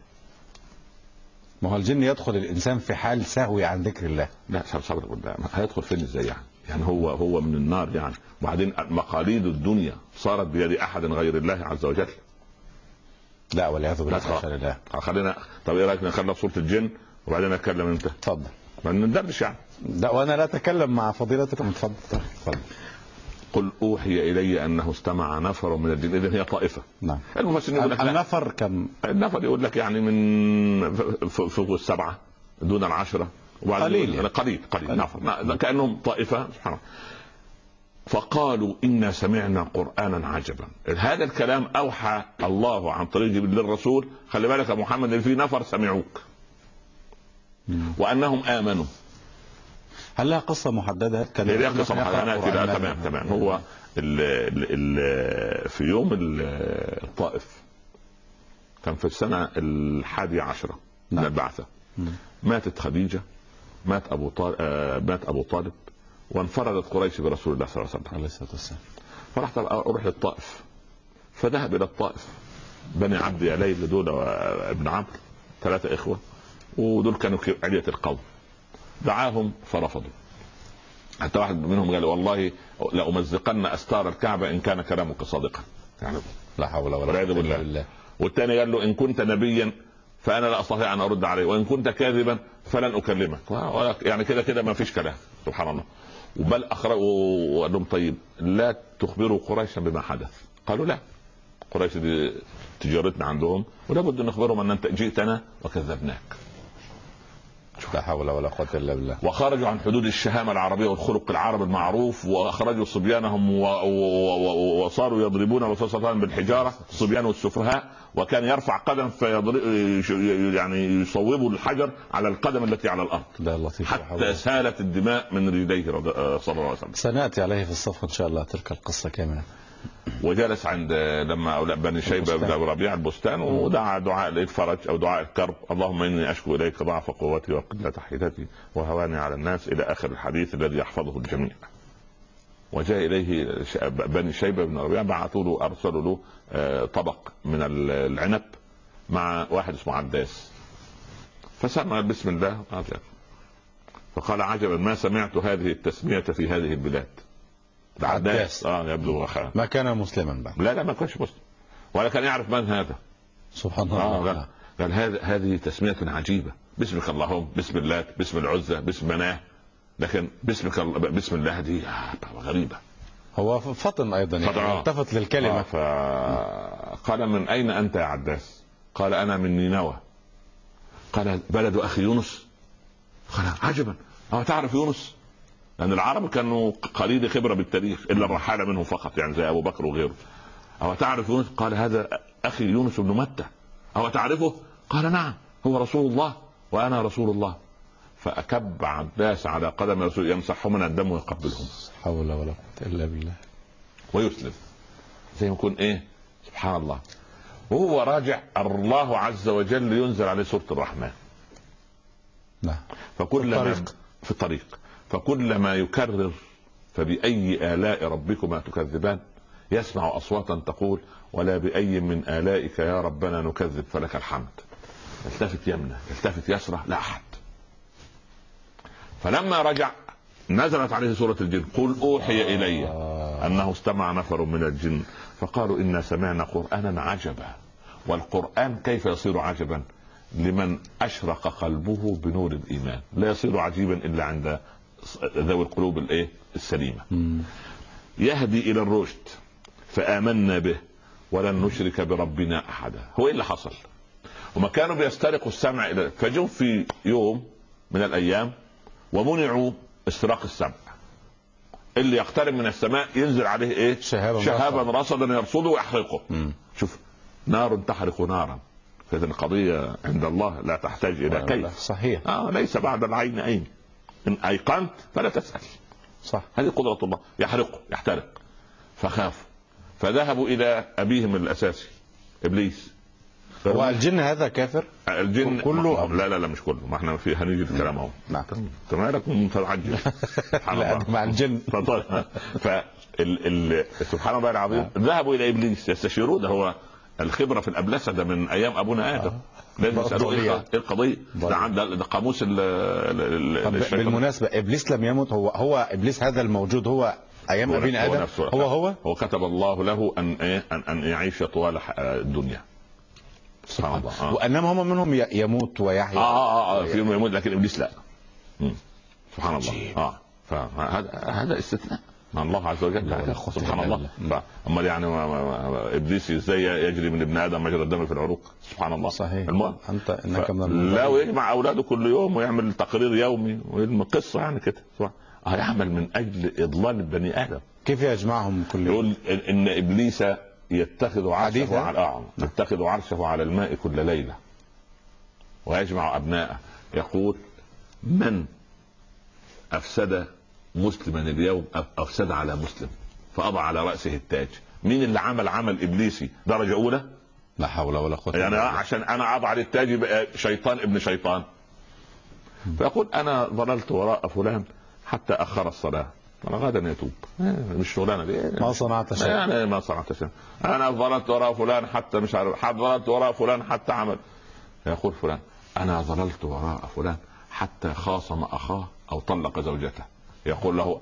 ما هو الجن يدخل الانسان في حال سهوي عن ذكر الله. لا صبر قدام، هيدخل فين ازاي يعني هو من النار يعني. وبعدين مقاليد الدنيا صارت بيد احد غير الله عز وجل. لا والعياذ بالله. خلينا. طب ايه رايك نخلص سوره الجن وبعدين اتكلم انت؟ اتفضل. ما ندردش يعني. لا وانا لا اتكلم مع فضيلتكم. اتفضل. قل اوحي الي انه استمع نفر من الجن. اذا هي طائفه. نعم. المفسرين يقول لك النفر كم؟ النفر يقول لك يعني من فوق السبعه دون العشره، قليل نفر كانهم طائفه. سبحان الله. فقالوا إنا سمعنا قرآنا عجبا. هذا الكلام أوحى الله عن طريق جبريل للرسول. خلي بالك يا محمد ان في نفر سمعوك وأنهم آمنوا. هل لها قصة محددة؟ لها قصة محددة. تمام. هو في يوم الطائف كان في السنة 11 من البعثة. ماتت خديجة، مات أبو طالب، وانفردت قريش برسول الله صلى الله عليه وسلم. فرحت اروح للطائف، فذهب الى الطائف بني عبد يليل دول ابن عمرو، 3 إخوة، ودول كانوا علية القوم. دعاهم فرفضوا، حتى واحد منهم قال والله لأمزقن أستار الكعبة إن كان كلامك صادقا. يعني لا حول ولا قوة إلا بالله. والثاني قال له إن كنت نبيا فأنا لا أستطيع أن أرد عليه، وإن كنت كاذبا فلن أكلمك. يعني كده ما فيش كلام. سبحان الله. وبل أخرجوا وقال لهم طيب لا تخبروا قريشا بما حدث. قالوا لا، قريش دي تجارتنا عندهم ولا بد أن نخبرهم أن أنت جئتنا وكذبناك. لا حول ولا قوة إلا بالله. وخرجوا عن حدود الشهامة العربية والخلق العربي المعروف، وأخرجوا صبيانهم وصاروا يضربون الرسول صلى الله عليه وسلم بالحجارة، الصبيان والسفهاء، وكان يرفع قدم يعني يصوبوا الحجر على القدم التي على الأرض حتى سالت الدماء من رجليه صلى الله عليه وسلم. سنأتي عليه في الصفحة إن شاء الله تلك القصة كاملة. وجلس عند لما بني شيبة بن ربيع البستان، ودعا دعاء الفرج او دعاء الكرب، اللهم اني اشكو اليك ضعف قوتي وقلة حيلتي وهواني على الناس، الى اخر الحديث الذي يحفظه الجميع. وجاء اليه بني شيبة بن ربيع، بعثوا له ارسلوا له طبق من العنب مع واحد اسمه عداس، فسمع بسم الله فقال عجبا ما سمعت هذه التسمية في هذه البلاد. عداس يبدو ما كان مسلما بعد. لا ما كانش مسلم ولا كان يعرف من هذا. سبحان الله. قال هذه تسمية عجيبة، باسمك اللهم، بسم الله، باسم العزة، باسم مناه، لكن بسم الله دي غريبة. هو فطن ايضا يعني التفت للكلمة. قال من اين انت يا عداس؟ قال انا من نينوى. قال بلد اخي يونس؟ قال عجبا، تعرف يونس؟ لأن العرب كانوا قليل خبرة بالتاريخ إلا الرحالة منهم فقط، يعني زي أبو بكر وغيره. أو تعرف يونس؟ قال هذا أخي يونس بن متى. أو تعرفه؟ قال نعم هو رسول الله وأنا رسول الله. فأكب عباس على قدم رسول يمسحهم من الدم ويقبلهم. حول ولا قوة إلا بالله. ويسلم زي ما يكون سبحان الله. وهو راجع الله عز وجل ينزل عليه سورة الرحمن. نعم. فكلما في الطريق فكلما يكرر فبأي آلاء ربكما تكذبان. يسمع أصواتا تقول ولا بأي من آلائك يا ربنا نكذب فلك الحمد. يلتفت يمنه يلتفت يسره لا أحد. فلما رجع نزلت عليه سورة الجن قل أوحي إلي أنه استمع نفر من الجن فقالوا إنا سمعنا قرآنا عجبا. والقرآن كيف يصير عجبا؟ لمن أشرق قلبه بنور الإيمان. لا يصير عجيبا إلا عند ذوي القلوب السليمة. يهدي إلى الرشد فآمنا به ولن نشرك بربنا أحدا. هو إيه اللي حصل؟ وما كانوا بيسترقوا السمع إلى فجوا في يوم من الأيام ومنعوا استراق السمع. اللي يقترب من السماء ينزل عليه ايه؟ شهابا رصدا يرصده ويحرقه. شوف نار تحرق نارا. فإذا القضية عند الله لا تحتاج إلى كيف. صحيح. ليس بعد العين عين. إن أيقنت فلا تسأل. صح. هذه قدرة الله. يحرقه يحترق. فخافوا فذهبوا إلى أبيهم الأساسي إبليس. هو الجن هذا كافر؟ الجن كله؟ لا مش كله. ما احنا في هنيجي في الكلام اهو. نعم. مالك متعجب. لا مع الجن. سبحان الله العظيم. ذهبوا الى ابليس يستشيرون. هو الخبره في الابلسه ده من ايام ابونا ادم. لازم يسالوا ايه القضيه. ده قاموس بالمناسبه ابليس لم يمت. هو ابليس هذا الموجود هو ايام ابينا ادم. هو كتب الله له ان يعيش طوال الدنيا. سبحان الله. وانما هم منهم يموت ويحيى. فيهم يموت لكن ابليس لا. سبحان الله. فهذا استثناء مع الله عز وجل. سبحان الله. امال يعني ابليس ازاي يجري من ابن ادم مجرى الدم في العروق؟ سبحان الله. صحيح. انت انك لا ويجمع اولاده كل يوم ويعمل تقرير يومي قصه يعني كده. يعمل من اجل اضلال بني ادم. كيف يجمعهم كل يوم؟ يقول ان ابليس يتخذ عرشه على الماء كل ليلة ويجمع أبناءه. يقول من أفسد مسلما اليوم أفسد على مسلم فأضع على رأسه التاج. مين اللي عمل إبليسي درجة أولى؟ لا حول ولا قوة يعني عشان أنا أضع على التاج يبقى شيطان ابن شيطان. فيقول أنا ضللت وراء فلان حتى أخر الصلاة غدا يتوب. مش شغلانه دي. ما صنعت شيء. يعني ما صنعت شيء. انا ظللت وراء فلان حتى مش عارف ظللت وراء فلان حتى عمل. يقول فلان انا ظللت وراء فلان حتى خاصم اخاه او طلق زوجته. يقول له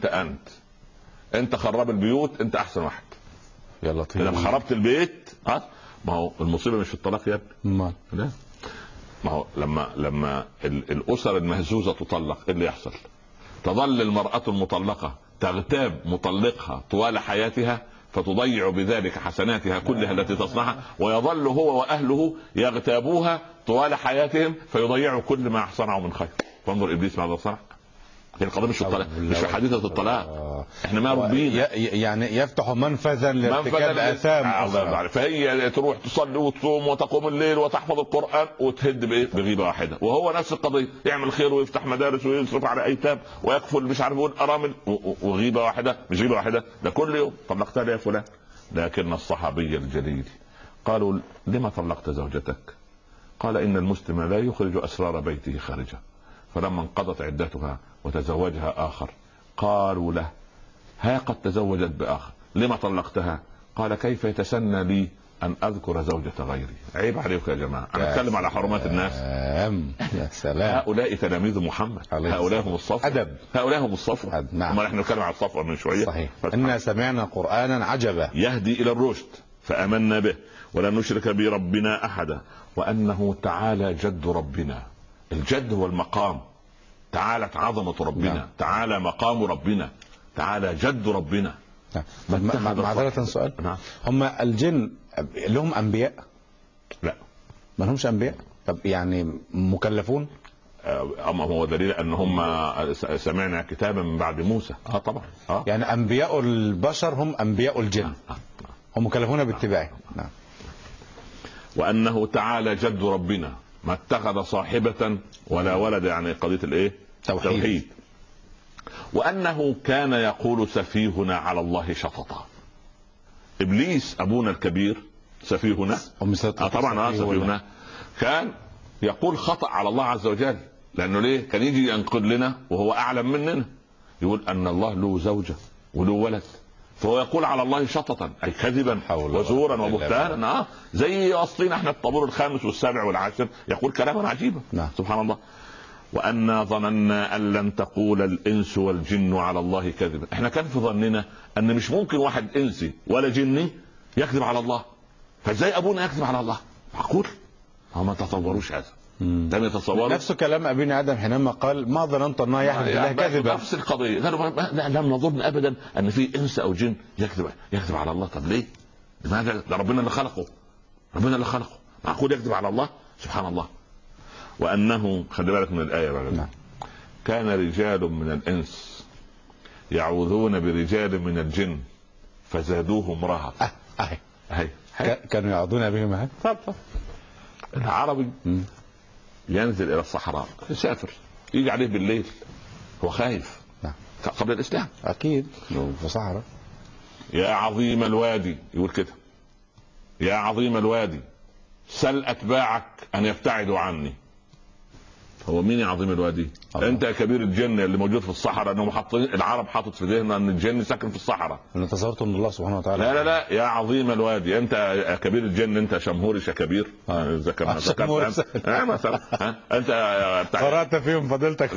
انت خرب البيوت. انت احسن واحد. يا لطيف. اذا خربت البيت ما هو المصيبه مش في الطلاق يا ابني. لا ما هو لما الاسر المهزوزه تطلق ايه اللي يحصل؟ تظل المرأة المطلقة تغتاب مطلقها طوال حياتها فتضيع بذلك حسناتها كلها التي تصنعها ويظل هو وأهله يغتابوها طوال حياتهم فيضيعوا كل ما صنعوا من خير. فانظر إبليس ماذا صنع. هي القضية مش في الطلاق. مش في حديثة الطلاق. احنا ما ربينا يعني يفتح منفذا لارتكاب آثام. فهي تروح تصلي وتصوم وتقوم الليل وتحفظ القرآن وتهد بغيبة واحدة. وهو نفس القضية يعمل خير ويفتح مدارس ويصرف على أيتام ويكفل مش عارف يقول أرامل وغيبة واحدة. مش غيبة واحدة ده كل يوم طلقتها يا فلان. لكن الصحابي الجليل قالوا لما طلقت زوجتك؟ قال إن المسلم لا يخرج أسرار بيته خارجه. فلما انقضت عدتها وتزوجها آخر قالوا له ها قد تزوجت بآخر لما طلقتها؟ قال كيف يتسنى لي أن أذكر زوجة غيري. عيب عليكم يا جماعة. أنا أتكلم على حرمات الناس. يا سلام. هؤلاء تلاميذ محمد. هؤلاء هم الصفوة. أدب. هؤلاء هم الصفوة. نعم. نحن نتكلم على الصفوة من شوية. صحيح. إنا سمعنا قرآنا عجبا يهدي إلى الرشد فآمنا به ولن نشرك بربنا أحدا وأنه تعالى جد ربنا. الجد هو المقام. تعالت عظمة ربنا. نعم. تعالى مقام ربنا. تعالى جد ربنا. معذرة سؤال. نعم. هم الجن لهم أنبياء؟ لا ما لهمش أنبياء. طب يعني مكلفون؟ أما هو دليل أن هم سمعنا كتابا من بعد موسى. طبعا. يعني أنبياء البشر هم أنبياء الجن. هم مكلفون باتباعه. نعم. وأنه تعالى جد ربنا ما اتخذ صاحبة ولا ولد. يعني قضية الايه؟ توحيد. وأنه كان يقول سفيهنا على الله شططا. إبليس أبونا الكبير سفيهنا. طبعا سفيهنا كان يقول خطأ على الله عز وجل. لأنه ليه؟ كان يجي ينقل لنا وهو أعلم مننا. يقول ان الله له زوجه وله ولد، فهو يقول على الله شططا اي كذبا وزورا وبهتانا، زي اصلنا احنا الطابور الخامس والسابع والعاشر يقول كلاما عجيبا. سبحان الله. وأنا ظننا أن لن تقول الإنس والجن على الله كذبا. احنا كان في ظننا أن مش ممكن واحد إنسي ولا جني يكذب على الله، فازاي أبونا يكذب على الله؟ معقول؟ هم ما تصوروش هذا. لم يتصوروا. نفس كلام أبينا آدم حينما قال ما ظننت الله يحدث الله كذبا. نفس القضية، قالوا لم نظن أبدا أن في إنس أو جن يكذب على الله. طب ليه؟ لماذا؟ ده ربنا اللي خلقه، ربنا اللي خلقه، معقول يكذب على الله؟ سبحان الله. وأنه خلي بالك من الآية بقى. كان رجال من الإنس يعوذون برجال من الجن فزادوهم رهقا. كانوا يعوذون بهم. العربي ينزل إلى الصحراء، يسافر، يجي عليه بالليل، هو خايف قبل الإسلام أكيد في صحراء. يا عظيم الوادي، يقول كده، يا عظيم الوادي سل أتباعك أن يبتعدوا عني. هو مين يا عظيم الوادي؟ انت يا كبير الجن اللي موجود في الصحراء. انهم حاطين، العرب حاطط في ذهننا ان الجن ساكن في الصحراء. انا تصورت من الله سبحانه وتعالى. لا لا لا، يا عظيم الوادي، انت يا كبير الجن، انت شمهورش يا كبير. اذا كان مثلا انت قرات فيهم فضيلتك.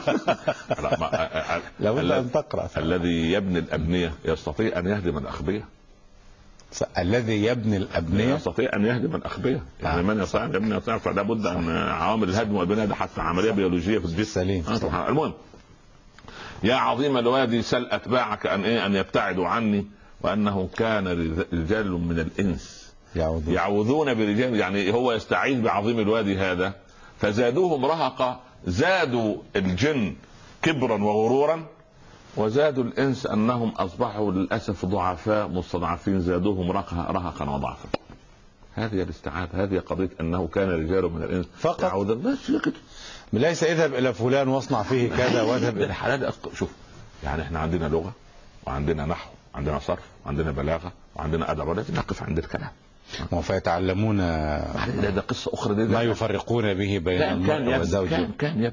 لابد ان تقرا. الذي يبني الابنيه يستطيع ان يهدم الاخبيه. الذي يبني الأبنية يستطيع أن يهدم الأخبية. يعني من يستطيع أن يبني يستطيع، فلا بد أن عوامل الهدم والبناء ده حتى عملية بيولوجية في الجسم. المهم، يا عظيم الوادي سل أتباعك أن يبتعدوا عني. وأنه كان رجال من الإنس يعوذون برجال، يعني هو يستعيذ بعظيم الوادي هذا، فزادوهم رهقا. زادوا الجن كبرا وغرورا، وزادوا الإنس أنهم أصبحوا للأسف ضعفاء مستضعفين، زادوهم رهقا وضعفا. هذه الاستعاذة، هذه قضية أنه كان رجال من الإنس فقط، ليس اذهب إلى فلان واصنع فيه كذا واذهب إلى حلال. شوف، يعني احنا عندنا لغة وعندنا نحو وعندنا صرف وعندنا بلاغة وعندنا أدب، ولكن نقف عند الكلام. فيتعلمون ده قصة أخرى، ما يفرقون به بين المرء وزوجه.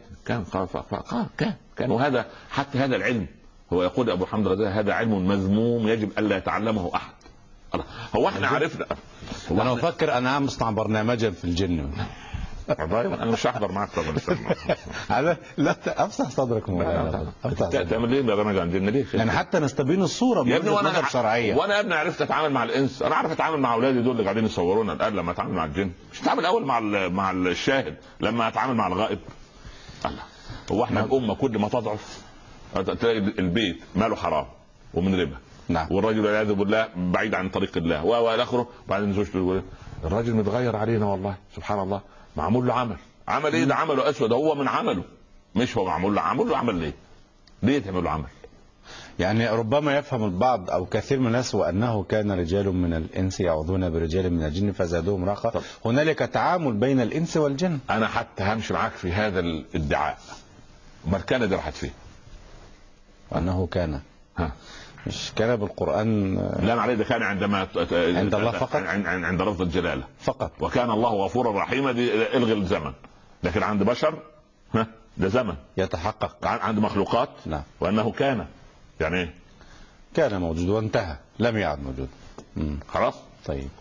كان وهذا حتى هذا العلم، هو يقول أبو حمد رضي هذا علم مذموم يجب ألا يتعلمه أحد. هو احنا عرفنا. أنا أفكر أنا عم أصنع برنامجا في الجن. انا مش هحضر معك طبعا. هذا لا افسح صدرك تعمل ليه برنامج عن الجن ليه؟ يعني حتى نستبين الصوره من وجهه شرعيه. وانا يا ابني عرفت اتعامل مع الانس، انا عارف اتعامل مع اولادي دول اللي قاعدين يصورونا الان. لما اتعامل مع الجن مش اتعامل اول مع الشاهد، لما اتعامل مع الغائب. الله، هو احنا الامه كل ما تضعف تلاقي البيت ماله حرام ومن ربا. نعم. والرجل والعياذ بالله بعيد عن طريق الله والى اخره. وبعدين زوجته يقول الراجل متغير علينا والله سبحان الله، معمول له عمل ايه؟ ده عمله اسود، هو من عمله، مش هو معمول له عمل ليه؟ ليه تعمل له عمل؟ يعني ربما يفهم البعض او كثير من الناس وانه كان رجال من الانس يعوذون برجال من الجن فزادوهم رهقا. هنالك تعامل بين الانس والجن. انا حتى همشي معاك في هذا الادعاء. امال كان دي راحت فيه؟ وانه كان مش كان بالقرآن. لا عليه، ده كان عندما عند الله فقط، عند لفظ الجلالة فقط. وكان الله غفورا رحيما، دي الغي الزمن. لكن عند بشر ده زمن يتحقق، عند مخلوقات. نعم. وأنه كان يعني ايه؟ كان موجود وانتهى، لم يعد موجود. خلاص. طيب.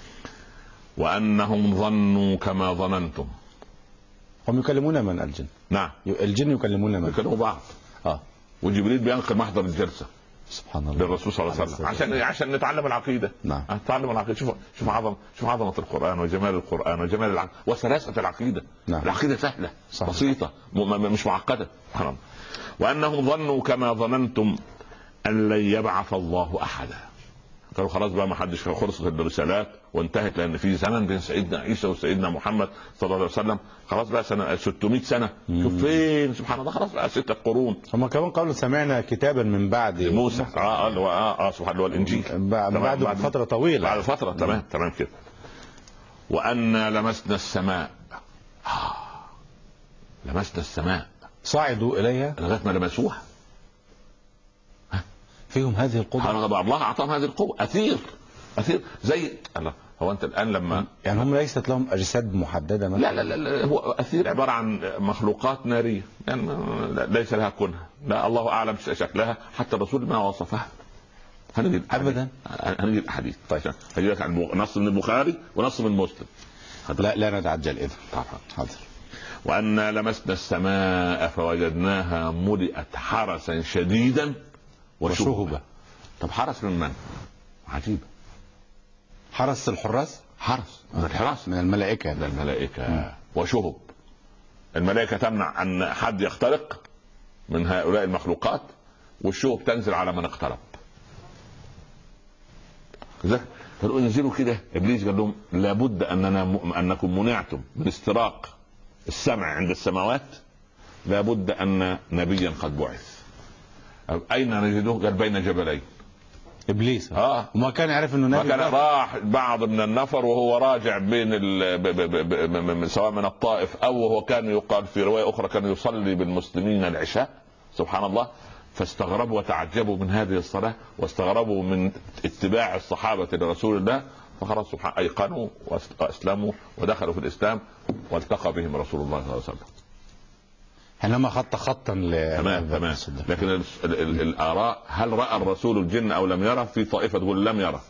وأنهم ظنوا كما ظننتم. هم يكلمون من الجن؟ نعم. الجن يكلمون من؟ يكلموا بعض. وجبريل بينقل محضر الجلسة سبحان الله للرسول صلى الله عليه وسلم عشان نتعلم العقيده. نعم. نتعلم العقيده. شوف عظمه القران وجمال القران وجمال العقيده وسلاسه العقيده. نعم. العقيده سهله صحيح. بسيطه مش معقده. وانهم ظنوا كما ظننتم ان لن يبعث الله احدا. قالوا خلاص بقى ما حدش، خلصت الرسالات وانتهت، لان في زمن بين سيدنا عيسى وسيدنا محمد صلى الله عليه وسلم خلاص بقى سنه 600 سنه. شوف فين سبحان الله، خلاص بقى 6 قرون. هم كمان قالوا سمعنا كتابا من بعد موسى سبحان الله الانجيل بعد فتره طويله، بعد فتره. تمام كده. وأنا لمسنا السماء. لمسنا السماء، صعدوا اليها لغايه ما لمسوها. فيهم هذه القدره. الله اعطاهم هذه القوه. اثير زي الله. هو انت الان لما يعني هم ليست لهم اجساد محدده مثلا؟ لا هو اثير عباره عن مخلوقات ناريه، يعني ليس لها كنها، لا الله اعلم شكلها، حتى الرسول ما وصفها. هنجيب ابدا، هنجيب احاديث. طيب هجيب لك نص من البخاري ونص من مسلم. لا نتعجل اذا. طبعا. حاضر. وأنا لمسنا السماء فوجدناها ملئت حرسا شديدا وشهبا. طب حرس من؟ عجيبة. حرس الحراس، حرس من الحراس، من الملائكة. من الملائكة. وشهب، الملائكة تمنع أن حد يخترق من هؤلاء المخلوقات، والشهب تنزل على من اقترب. قالوا انزلوا كده. ابليس قال لهم لابد انكم منعتم من استراق السمع عند السماوات، لابد ان نبيا قد بعث. اين نجده؟ قال بين جبلين. ابليس وما كان يعرف انه نبي. ما كان راح بعض من النفر وهو راجع بين سواء من الطائف او وهو كان يقال في روايه اخرى كان يصلي بالمسلمين العشاء. سبحان الله. فاستغربوا وتعجبوا من هذه الصلاة، واستغربوا من اتباع الصحابة لرسول الله، فخلاص سبحان أيقنوا وأسلموا ودخلوا في الإسلام، والتقى بهم رسول الله صلى الله عليه وسلم. حينما خطا تمام. لكن الآراء، هل رأى الرسول الجن أو لم يرى؟ في طائفة تقول لم يرى.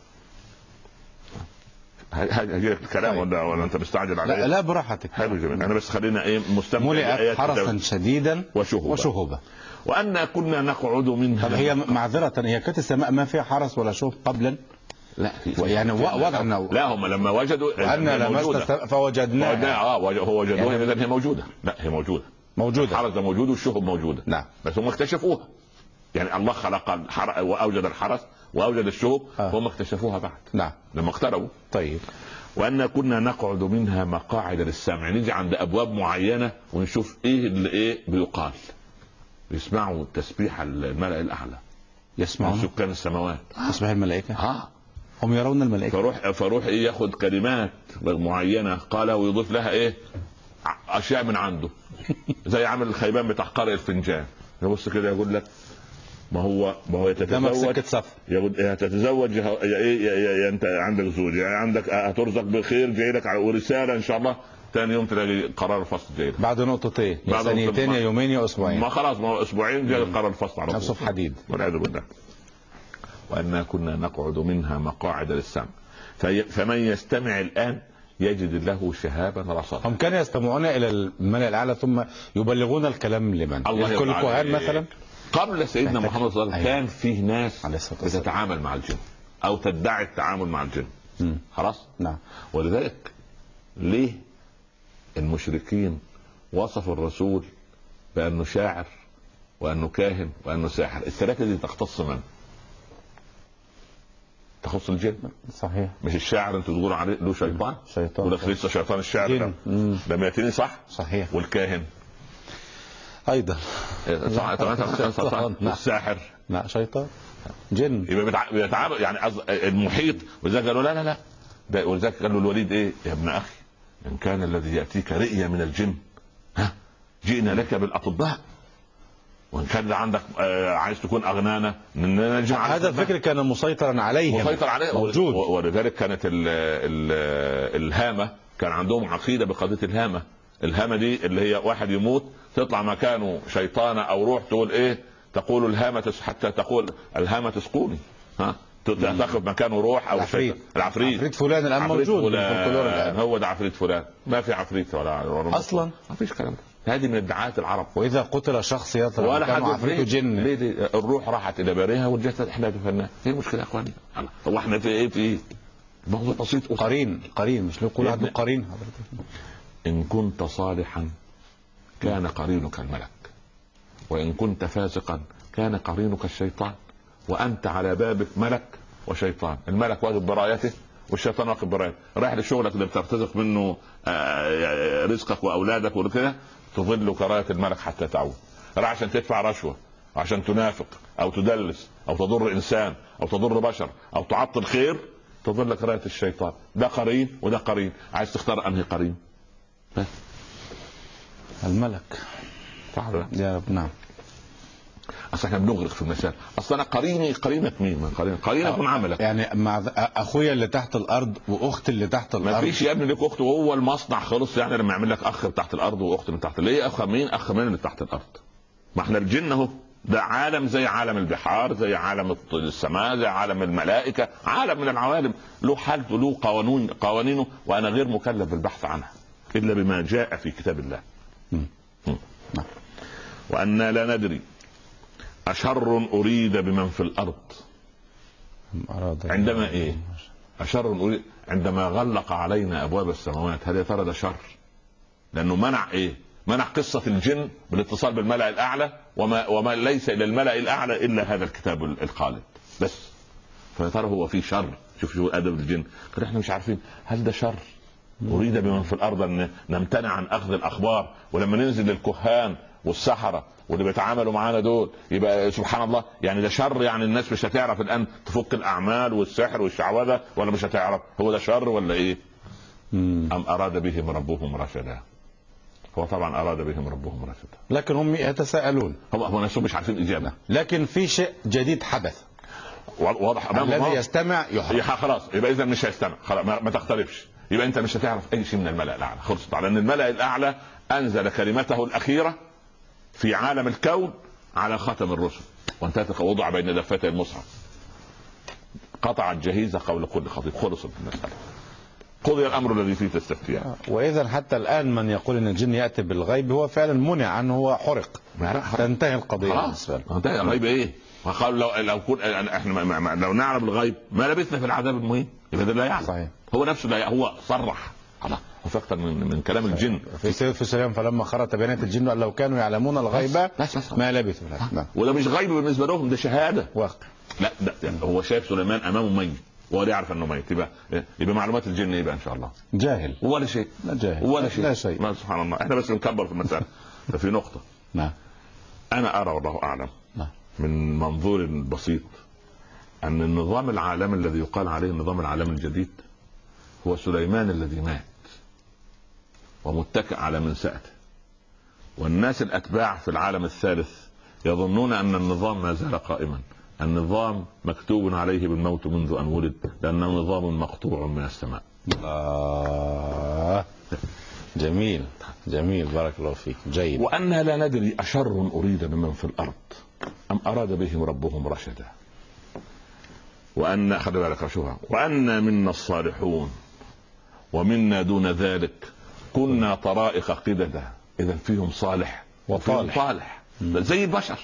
هجيلك الكلام ولا انت مستعجل عليه؟ لا براحتك. حلو جميل. انا بس خلينا مستمتع. ملئت حرسا شديدا وشهبا. وأن كنا نقعد منها. طب هي معذرة، هي كانت السماء ما فيها حرس ولا شهب قبلا؟ لا يعني وضعنا. لا هم لما وجدوا وأن لمسنا فوجدناها. هو وجدوها اذا هي موجودة. لا هي موجودة. الحرس موجود والشهب موجودة. نعم. بس هم اكتشفوها. يعني الله خلق واوجد الحرس واوجد الشهب، هم اكتشفوها بعد. نعم. لما اقتربوا. طيب. وأن كنا نقعد منها مقاعد للسمع، نيجي عند أبواب معينة ونشوف اللي بيقال. يسمعوا تسبيح الملأ الأعلى، يسمعون سكان السماوات تسبيح الملائكة. هم يرون الملائكة. فروح ياخد كلمات معينة قالها ويضيف لها أشياء من عنده. زي عامل الخيبان بتاع قارئ الفنجان، يبص كده يقول لك ما هو يتزوج، يقول هتتزوج انت عندك زوج، يعني عندك هترزق بخير جاي لك ورسالة ان شاء الله. ثاني يوم تلاقي قرار الفصل جاي بعد نقطتين، يا ثانيتين يا يومين يا اسبوعين. ما خلاص، ما اسبوعين جاي قرار الفصل على نفسه في حديد. والعياذ بالله. وأنا كنا نقعد منها مقاعد للسمع فمن يستمع الآن يجد له شهابا رصدا. هم كانوا يستمعون إلى الملأ الأعلى ثم يبلغون الكلام لمن؟ كل الكهان مثلا. قبل سيدنا محمد صلى الله عليه وسلم كان فيه ناس بتتعامل مع الجن أو تدعي التعامل مع الجن. خلاص. نعم. ولذلك ليه المشركين وصفوا الرسول بأنه شاعر وأنه كاهن وأنه ساحر؟ الثلاثة دي تختص من؟ تخص الجن. صحيح. مش الشاعر انتوا تقولوا عليه له شيطان. ولا لسه شيطان الشاعر ده ميتيني صح. صحيح. والكاهن ايضا والساحر لا شيطان جن. يبقى بيتعامل يعني المحيط. وذلك قالوا لا ده، ولذلك قال له الوليد يا ابن اخي ان كان الذي ياتيك رئيا من الجن جئنا لك بالاطباء، وان كان عندك عايز تكون اغنانا هذا الفكر كان مسيطر عليه موجود. ولذلك كانت الهامة كان عندهم عقيدة بقضية الهامة دي اللي هي واحد يموت تطلع مكانه شيطانة او روح تقول تقول الهامة حتى تقول الهامة تسقوني. تاخذ مكانه روح او العفريت فلان الان موجود. هو ده عفريت فلان. ما في عفريت ولا اصلا ما فيش كلام. هذه من ادعاءات العرب. واذا قتل شخص يطلع ولا حد عفريت جن. ليه الروح راحت الى بارها والجسد احنا دفناه. ايه المشكله يا اخواني؟ هو احنا في موضوع بسيط. قرين مش نقول عنده قرين. ان كنت صالحا كان قرينك الملك، وان كنت فاسقا كان قرينك الشيطان، وانت على بابك ملك وشيطان. الملك واقف برايته والشيطان واقف برايته. رايح لشغلك اللي بترتزق منه رزقك واولادك وكده، تظل كراية الملك حتى تعود. راح عشان تدفع رشوة، عشان تنافق او تدلس او تضر انسان او تضر بشر او تعطل خير، تظل كراية الشيطان. ده قرين وده قرين. عايز تختار انهي قرين؟ الملك. صح. يا نعم. اصل احنا بنغرق في المسائل. اصل انا قرينه مين؟ قرينه من عملك. يعني مع اخويا اللي تحت الارض واختي اللي تحت الارض. ما فيش يا ابني ليك اخت وهو المصنع خلص يعني لما يعمل لك اخ تحت الارض واخت من تحت. ليه اخ مين؟ اخ مين اللي تحت الارض؟ ما احنا الجن اهو، ده عالم زي عالم البحار، زي عالم السماء، زي عالم الملائكه، عالم من العوالم له حالته له قوانينه، وانا غير مكلف بالبحث عنها الا بما جاء في كتاب الله. وأنا لا ندري أشر أريد بمن في الأرض. عندما إيه؟ أشر أريد عندما غلق علينا أبواب السماوات. هل يا ترى ده شر؟ لأنه منع إيه؟ منع قصة الجن بالاتصال بالملأ الأعلى، وما ليس إلى الملأ الأعلى إلا هذا الكتاب الخالد بس. فيا ترى هو في شر؟ شوف أدب الجن. قال إحنا مش عارفين هل ده شر أريد بمن في الأرض أن نمتنع عن أخذ الأخبار، ولما ننزل للكهان والسحرة واللي بيتعاملوا معانا دول يبقى سبحان الله يعني ده شر؟ يعني الناس مش هتعرف الآن تفك الأعمال والسحر والشعوذة ولا مش هتعرف؟ هو ده شر ولا إيه؟ أم أراد بهم ربهم رشدا؟ هو طبعا أراد بهم ربهم رشدا، لكن هم يتساءلون. هو نفسهم مش عارفين إجابة. لكن في شيء جديد حدث واضح الذي يستمع يحرق. خلاص يبقى إذا مش هيستمع، خلاص ما تختلفش. يبقى أنت مش هتعرف أي شيء من الملأ الأعلى. خلصت على أن الملأ الأعلى أنزل كلمته الأخيرة في عالم الكون على خاتم الرسل، وانتهت وضع بين دفتي المصحف، قطع الجهيزة قول كل خطيب. خلصت المسألة، قضي الأمر الذي فيه تستفتيان. وإذا حتى الآن من يقول أن الجن يأتي بالغيب هو فعلا منع عنه، هو حرق، تنتهي القضية. خلاص انتهى. الغيب إيه؟ وقالوا لو كنا احنا لو نعلم الغيب ما لبثنا في العذاب المهين. يبقى ده لا يعلم. صحيح. هو نفسه لا، هو صرح. خلاص أكثر من كلام الجن في سلام فلما خرت بيانات الجن لو كانوا يعلمون الغيب ما لبثوا. وده مش غيب بالنسبه لهم، ده شهاده واقع. لا ده هو شايف سليمان امامه ميت وهو يعرف انه ميت. يبقى معلومات الجن يبقى ان شاء الله جاهل ولا شيء. لا جاهل ولا شيء. لا شيء. ما سبحان الله، احنا بس بنكبر في المسألة. ففي نقطه انا ارى والله اعلم من منظور بسيط ان النظام العالمي الذي يقال عليه النظام العالمي الجديد هو سليمان الذي مات ومتكئ على منسأته، والناس الأتباع في العالم الثالث يظنون أن النظام ما زال قائما. النظام مكتوب عليه بالموت منذ أن ولد، لأنه نظام مقطوع من السماء. جميل جميل، بارك الله فيك. جيد. وأنا لا ندري أشر أريد بمن في الأرض أم أراد بهم ربهم رشدا. وأن خلي بالك شوها، وأن منا الصالحون ومنا دون ذلك كنا طرائق قددا. إذا فيهم صالح وطالح زي البشر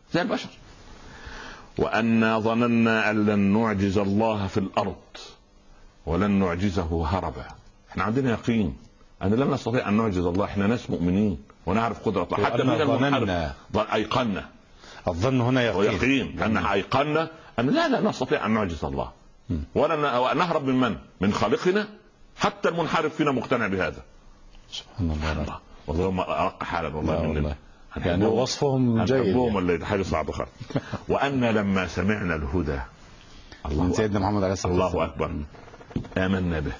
وأنا ظننا أن لن نعجز الله في الأرض ولن نعجزه هربا. احنا عندنا يقين أن لن نستطيع أن نعجز الله. احنا ناس مؤمنين ونعرف قدرة الله. حتى من المحارب أيقنا. الظن هنا يقين أن أيقنا أن لا نستطيع أن نعجز الله ولا نهرب من خالقنا. حتى المنحرف فينا مقتنع بهذا. سبحان الله. والله ما أرق حالا والله يعني وصفهم جيد ولا حاجة صعبة خالص. وأن لما سمعنا الهدى من سيدنا محمد عليه الصلاة والسلام الله أكبر آمنا به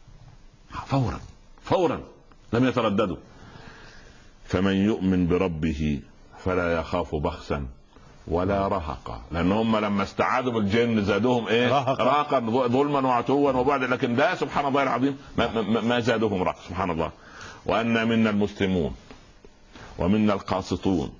فورا لم يترددوا. فمن يؤمن بربه فلا يخاف بخسا ولا رهقا. لأن هم لما استعاذوا بالجن زادوهم رهقا ظلما وعتوا وبعد. لكن ده سبحان الله العظيم ما زادوهم رهقا. سبحان الله. وأن منا المسلمون ومنا القاسطون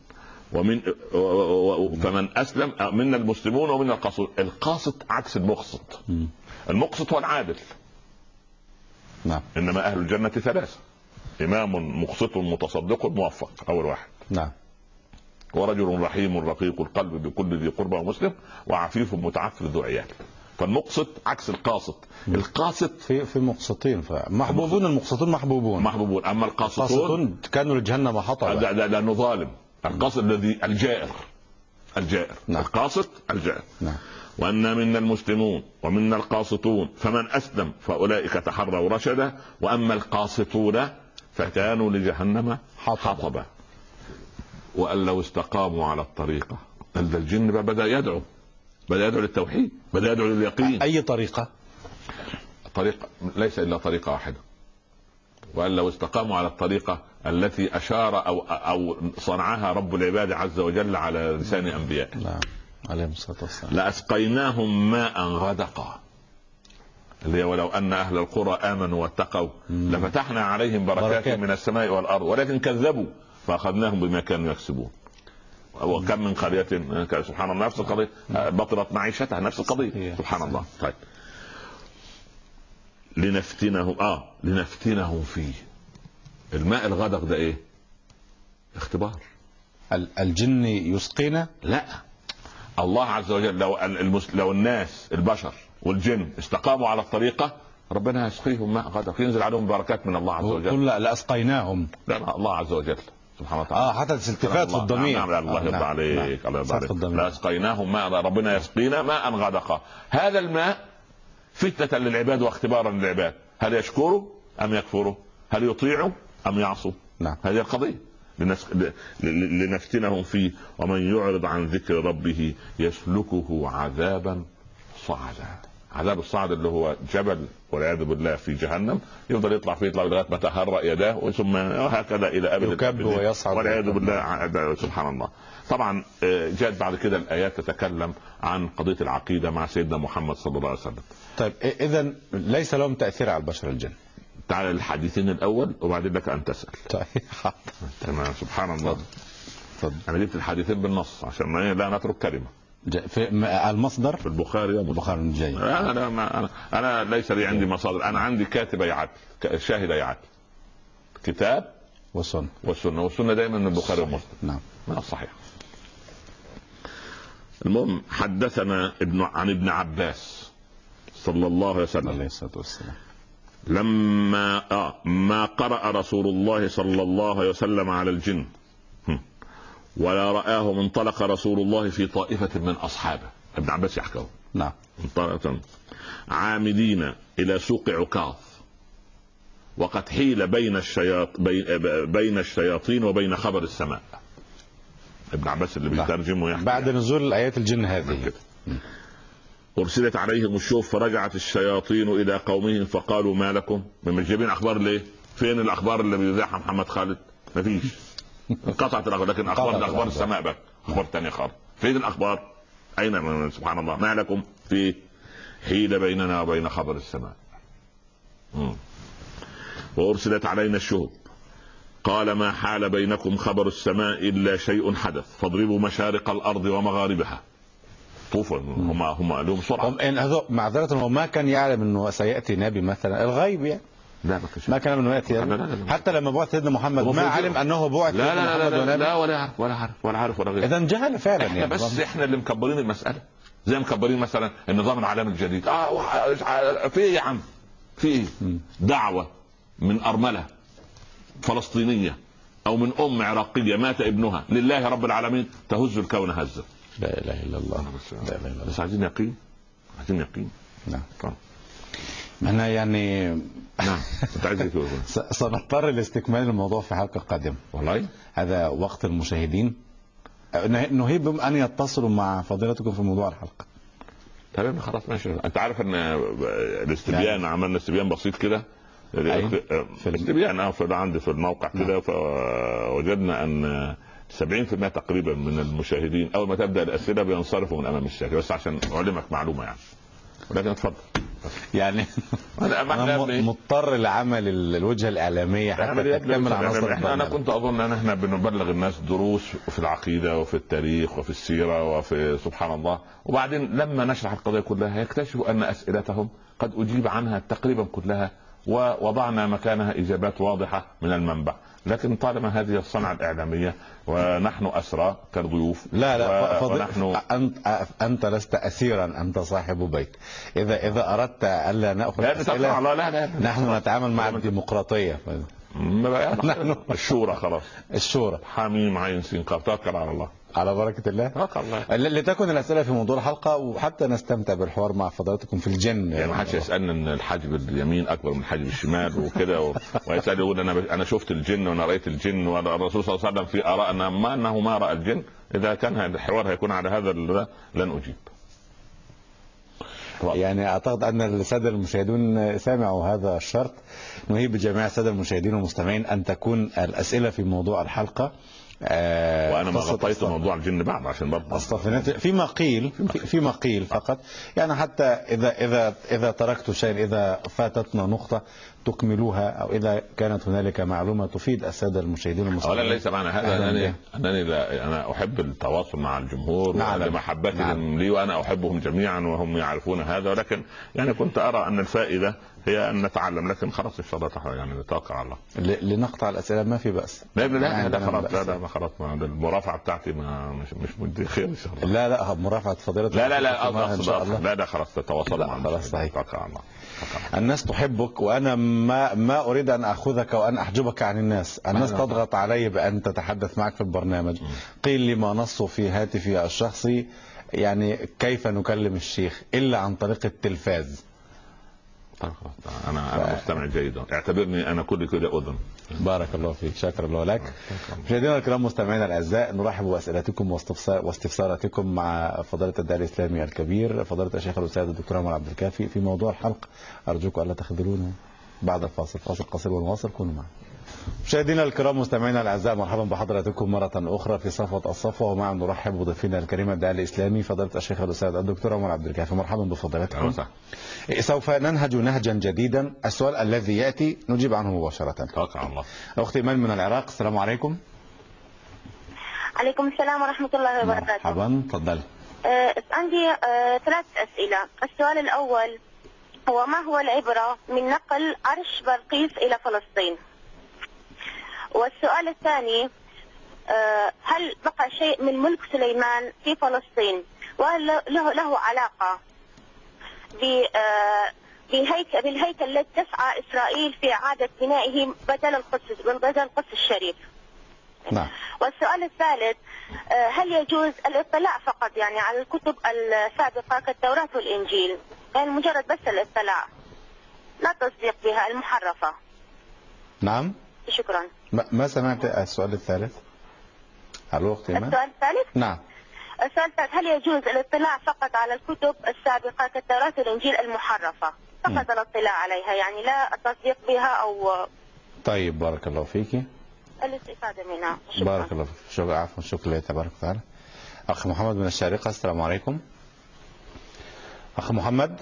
فمن أسلم منا المسلمون ومنا القاسطون. القاسط عكس المقسط. المقسط هو العادل. نعم. إنما أهل الجنة ثلاثة: إمام مقسط متصدق موفق أول واحد. نعم. ورجل رحيم رقيق القلب بكل ذي قربى ومسلم وعفيف متعفف ذو عيال. فالمقسط عكس القاسط. القاسط في مقسطين فمحبوبون. المقسطون محبوبون. اما القاسطون كانوا لجهنم حطبا. لانه ظالم. القاسط الذي الجائر. نعم. القاسط الجائر. نعم. وأن منا المسلمون ومنا القاسطون فمن أسلم فأولئك تحروا رشدا. وأما القاسطون فكانوا لجهنم حطبا. وأن لو استقاموا على الطريقة. الجن بدأ يدعو للتوحيد، بدأ يدعو لليقين. أي طريقة؟ طريقة ليس إلا طريقة واحدة، وأن لو استقاموا على الطريقة التي أشار أو صنعها رب العباد عز وجل على لسان أنبيائه. نعم عليه الصلاة والسلام. لأسقيناهم ماء غدقا، اللي هي ولو أن أهل القرى آمنوا واتقوا لفتحنا عليهم بركات من السماء والأرض ولكن كذبوا فأخذناهم بما كانوا يكسبون. وكم من قرية سبحان الله نفس القضية بطلت معيشتها، نفس القضية سبحان الله. طيب لنفتنهم فيه. الماء الغدق ده ايه؟ اختبار. الجن يسقينا؟ لا، الله عز وجل لو الناس البشر والجن استقاموا على الطريقة ربنا يسقيهم ماء غدق ينزل عليهم بركات من الله عز وجل. قل لأسقيناهم. لا الله عز وجل سبحانه وتعالى. حتى الالتفات في الضمير. نعم الله يرضى عليك. الله يرضى عليك. لأسقيناهم ماء، ربنا يسقينا ماء غدقا. هذا الماء فتنة للعباد واختبارا للعباد، هل يشكروا أم يكفروا؟ هل يطيعوا أم يعصوا؟ نعم. هذه القضية. لنفتنهم فيه ومن يعرض عن ذكر ربه يسلكه عذابا صعدا. عذاب الصعد اللي هو جبل والعياذ بالله في جهنم، يفضل يطلع فيه لغايه ما تهرأ يداه ثم هكذا الى ابد يكب ويصعد والعياذ بالله. سبحان الله. طبعا جاءت بعد كده الايات تتكلم عن قضيه العقيده مع سيدنا محمد صلى الله عليه وسلم. طيب اذا ليس لهم تاثير على البشر الجن؟ تعال الحديثين الاول وبعدين لك ان تسال. طيب تمام. سبحان الله. طب. انا جبت الحديثين بالنص عشان لا نترك كلمه. في المصدر في البخاري البخاري جاي. انا ليس لي عندي مصادر، انا عندي كاتب يعد شاهد يعد كتاب والسنه دائما من البخاري ومسلم. نعم من الصحيح. المهم حدثنا عن ابن عباس صلى الله عليه وسلم عليه الصلاة والسلام لما ما قرأ رسول الله صلى الله عليه وسلم على الجن ولا رآه انطلق رسول الله في طائفة من أصحابه. ابن عباس يحكوا. نعم. عامدين إلى سوق عكاظ وقد حيل بين الشياطين وبين خبر السماء. ابن عباس اللي بيترجمه يحكي بعد نزول الآيات الجن هذه. أرسلت عليهم الشوف فرجعت الشياطين إلى قومهم فقالوا ما لكم؟ من جايبين أخبار ليه؟ فين الأخبار اللي بيذاعها محمد خالد؟ مفيش. انقطعت الأخبار، لكن أخبار السماء بقى أخبار تانية خالص. فين الأخبار؟ أين؟ سبحان الله. ما لكم؟ في حيل بيننا وبين خبر السماء. وأرسلت علينا الشهب قال ما حال بينكم خبر السماء إلا شيء حدث فاضربوا مشارق الأرض ومغاربها. طوفا هم لهم سرعة. معذرة هو ما كان يعلم أنه سيأتي نبي مثلا الغيب يعني. لا ما كان من يأتي يعني. حتى لما بعث سيدنا محمد ما علم أنه بعث. لا ولا عارف ولا غير. إذن جهل فعلا يعني. بس احنا اللي مكبرين المسألة، زي مكبرين مثلا النظام العالمي الجديد. في ايه يا عم؟ في ايه؟ دعوة من أرملة فلسطينية او من ام عراقية مات ابنها لله رب العالمين تهز الكون هزة. لا اله الا الله. لا اله الا الله. بس عايزين يقين. نعم. انا يعني نعم. انت عايز ايه؟ سنضطر لاستكمال الموضوع في حلقة قادمة. والله هذا وقت المشاهدين، نهيب ان يتصلوا مع فضيلتكم في موضوع الحلقة. تمام خلاص ماشي. انت عارف ان الاستبيان عملنا استبيان بسيط كده في الاستبيان عندي في الموقع كده، فوجدنا ان 70% تقريبا من المشاهدين اول ما تبدا الاسئله بينصرفوا من امام الشاشه. بس عشان اعلمك معلومه يعني، ولكن اتفضل. يعني أنا مضطر لعمل الوجهه الاعلاميه حتى تكمل عناصر. انا كنت اظن ان احنا بنبلغ الناس دروس في العقيده وفي التاريخ وفي السيره وفي سبحان الله، وبعدين لما نشرح القضيه كلها يكتشفوا ان اسئلتهم قد اجيب عنها تقريبا كلها ووضعنا مكانها إجابات واضحة من المنبع. لكن طالما هذه الصنعة الإعلامية ونحن أسرى كالضيوف. ونحن أنت لست أسيرا، أنت صاحب بيت. إذا أردت ألا نأخذ أسئلة لا. نحن نتعامل مع الديمقراطية. الشورى خلاص. الشورى حميم عين سين قاف. توكل على الله. على بركة الله. لتكن الأسئلة في موضوع الحلقة وحتى نستمتع بالحوار مع فضيلتكم في الجن. يعني ما حدش يسألنا ان الحاجب اليمين اكبر من الحاجب الشمال وكده ويسأل يقول انا شفت الجن وانا رأيت الجن والرسول صلى الله عليه وسلم في آراء انه ما رأى الجن. اذا كان الحوار هيكون على هذا لن اجيب. يعني اعتقد ان الساده المشاهدون سمعوا هذا الشرط. نهيب بجميع الساده المشاهدين والمستمعين ان تكون الاسئله في موضوع الحلقه وانا ما غطيت موضوع الجن بعد عشان برضه فيما قيل فقط، يعني حتى اذا تركت شيء، اذا فاتتنا نقطه تكملوها، او اذا كانت هنالك معلومه تفيد الساده المشاهدين والمستمعين. اولا ليس معنى هذا انني انا احب التواصل مع الجمهور لمحبتهم لي، وانا احبهم جميعا وهم يعرفون هذا، ولكن يعني كنت ارى ان الفائده هي ان نتعلم. لكن خلاص ان شاء الله يعني نتوكل على الله. لنقطع الاسئله ما في باس. لا خلاص المرافعه بتاعتي مش مدي خير ان شاء الله. لا مرافعه فضيله. لا ان شاء الله. لا خلاص تتواصل مع خلاص صحيح. نتوكل على الله. الناس تحبك، وانا ما اريد ان اخذك وان احجبك عن الناس. الناس تضغط علي بان تتحدث معك في البرنامج. قيل لي ما نصه في هاتفي الشخصي، يعني كيف نكلم الشيخ الا عن طريق التلفاز. انا مستمع جيد، اعتبرني انا كل كده اذن. بارك الله فيك، شكر الله لك. مشاهدينا الكرام مستمعينا الاعزاء، نرحب باسئلتكم واستفساراتكم مع فضيله الداعي الاسلامي الكبير فضيله الشيخ الاستاذ الدكتور عمر عبد الكافي في موضوع الحلقه. ارجوكم الا تخذلونه بعد الفاصل. فاصل قصير ونواصل، كونوا معنا. مشاهدينا الكرام مستمعينا الاعزاء، مرحبا بحضراتكم مره اخرى في صفوه الصفوه، ومعا نرحب بضيفنا الكريم الداعي الاسلامي فضيله الشيخ الاستاذ الدكتور عمر عبد الكافي. مرحبا بفضيلتكم. سوف ننهج نهجا جديدا. السؤال الذي ياتي نجيب عنه مباشره. توكل على الله. اختي ايمان من العراق، السلام عليكم. عليكم السلام ورحمه الله وبركاته. مرحبا، تفضلي. عندي 3 اسئله. السؤال الاول هو: ما هو العبره من نقل عرش بلقيس الى فلسطين؟ والسؤال الثاني: هل بقى شيء من ملك سليمان في فلسطين؟ وهل له علاقة بالهيكل الذي تسعى إسرائيل في إعادة بنائه بدل القدس الشريف؟ نعم. والسؤال الثالث: هل يجوز الاطلاع فقط يعني على الكتب السابقة كالتوراة والإنجيل، يعني مجرد بس الاطلاع لا تصديق بها المحرفة؟ نعم. شكرا. ما سمعت السؤال الثالث؟ الو اختي ايمان. السؤال الثالث؟ نعم. السؤال الثالث: هل يجوز الاطلاع فقط على الكتب السابقة كالتوراة والإنجيل المحرفة، فقط الاطلاع عليها، يعني لا التصديق بها أو؟ طيب بارك الله فيك. الاستفادة منها. شكرا. بارك الله فيك. شكرا. عفوا. شكرا لله تبارك وتعالى. أخ محمد من الشارقة، السلام عليكم. أخ محمد.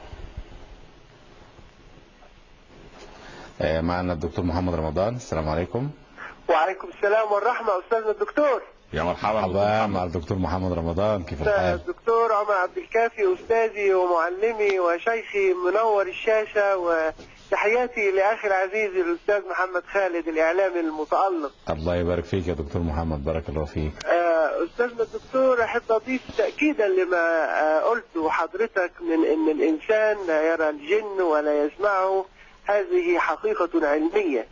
معنا الدكتور محمد رمضان، السلام عليكم. وعليكم السلام والرحمة أستاذنا الدكتور. يا مرحبا مع الدكتور محمد رمضان، كيف الحال؟ الدكتور عمر عبد الكافي أستاذي ومعلمي وشيخي منور الشاشة، وتحياتي لأخي العزيز الأستاذ محمد خالد الإعلامي المتألق. الله يبارك فيك يا دكتور محمد، بارك الله فيك. أستاذنا الدكتور، أحب أضيف تأكيدا لما قلته حضرتك من أن الإنسان لا يرى الجن ولا يسمعه، هذه حقيقة علمية.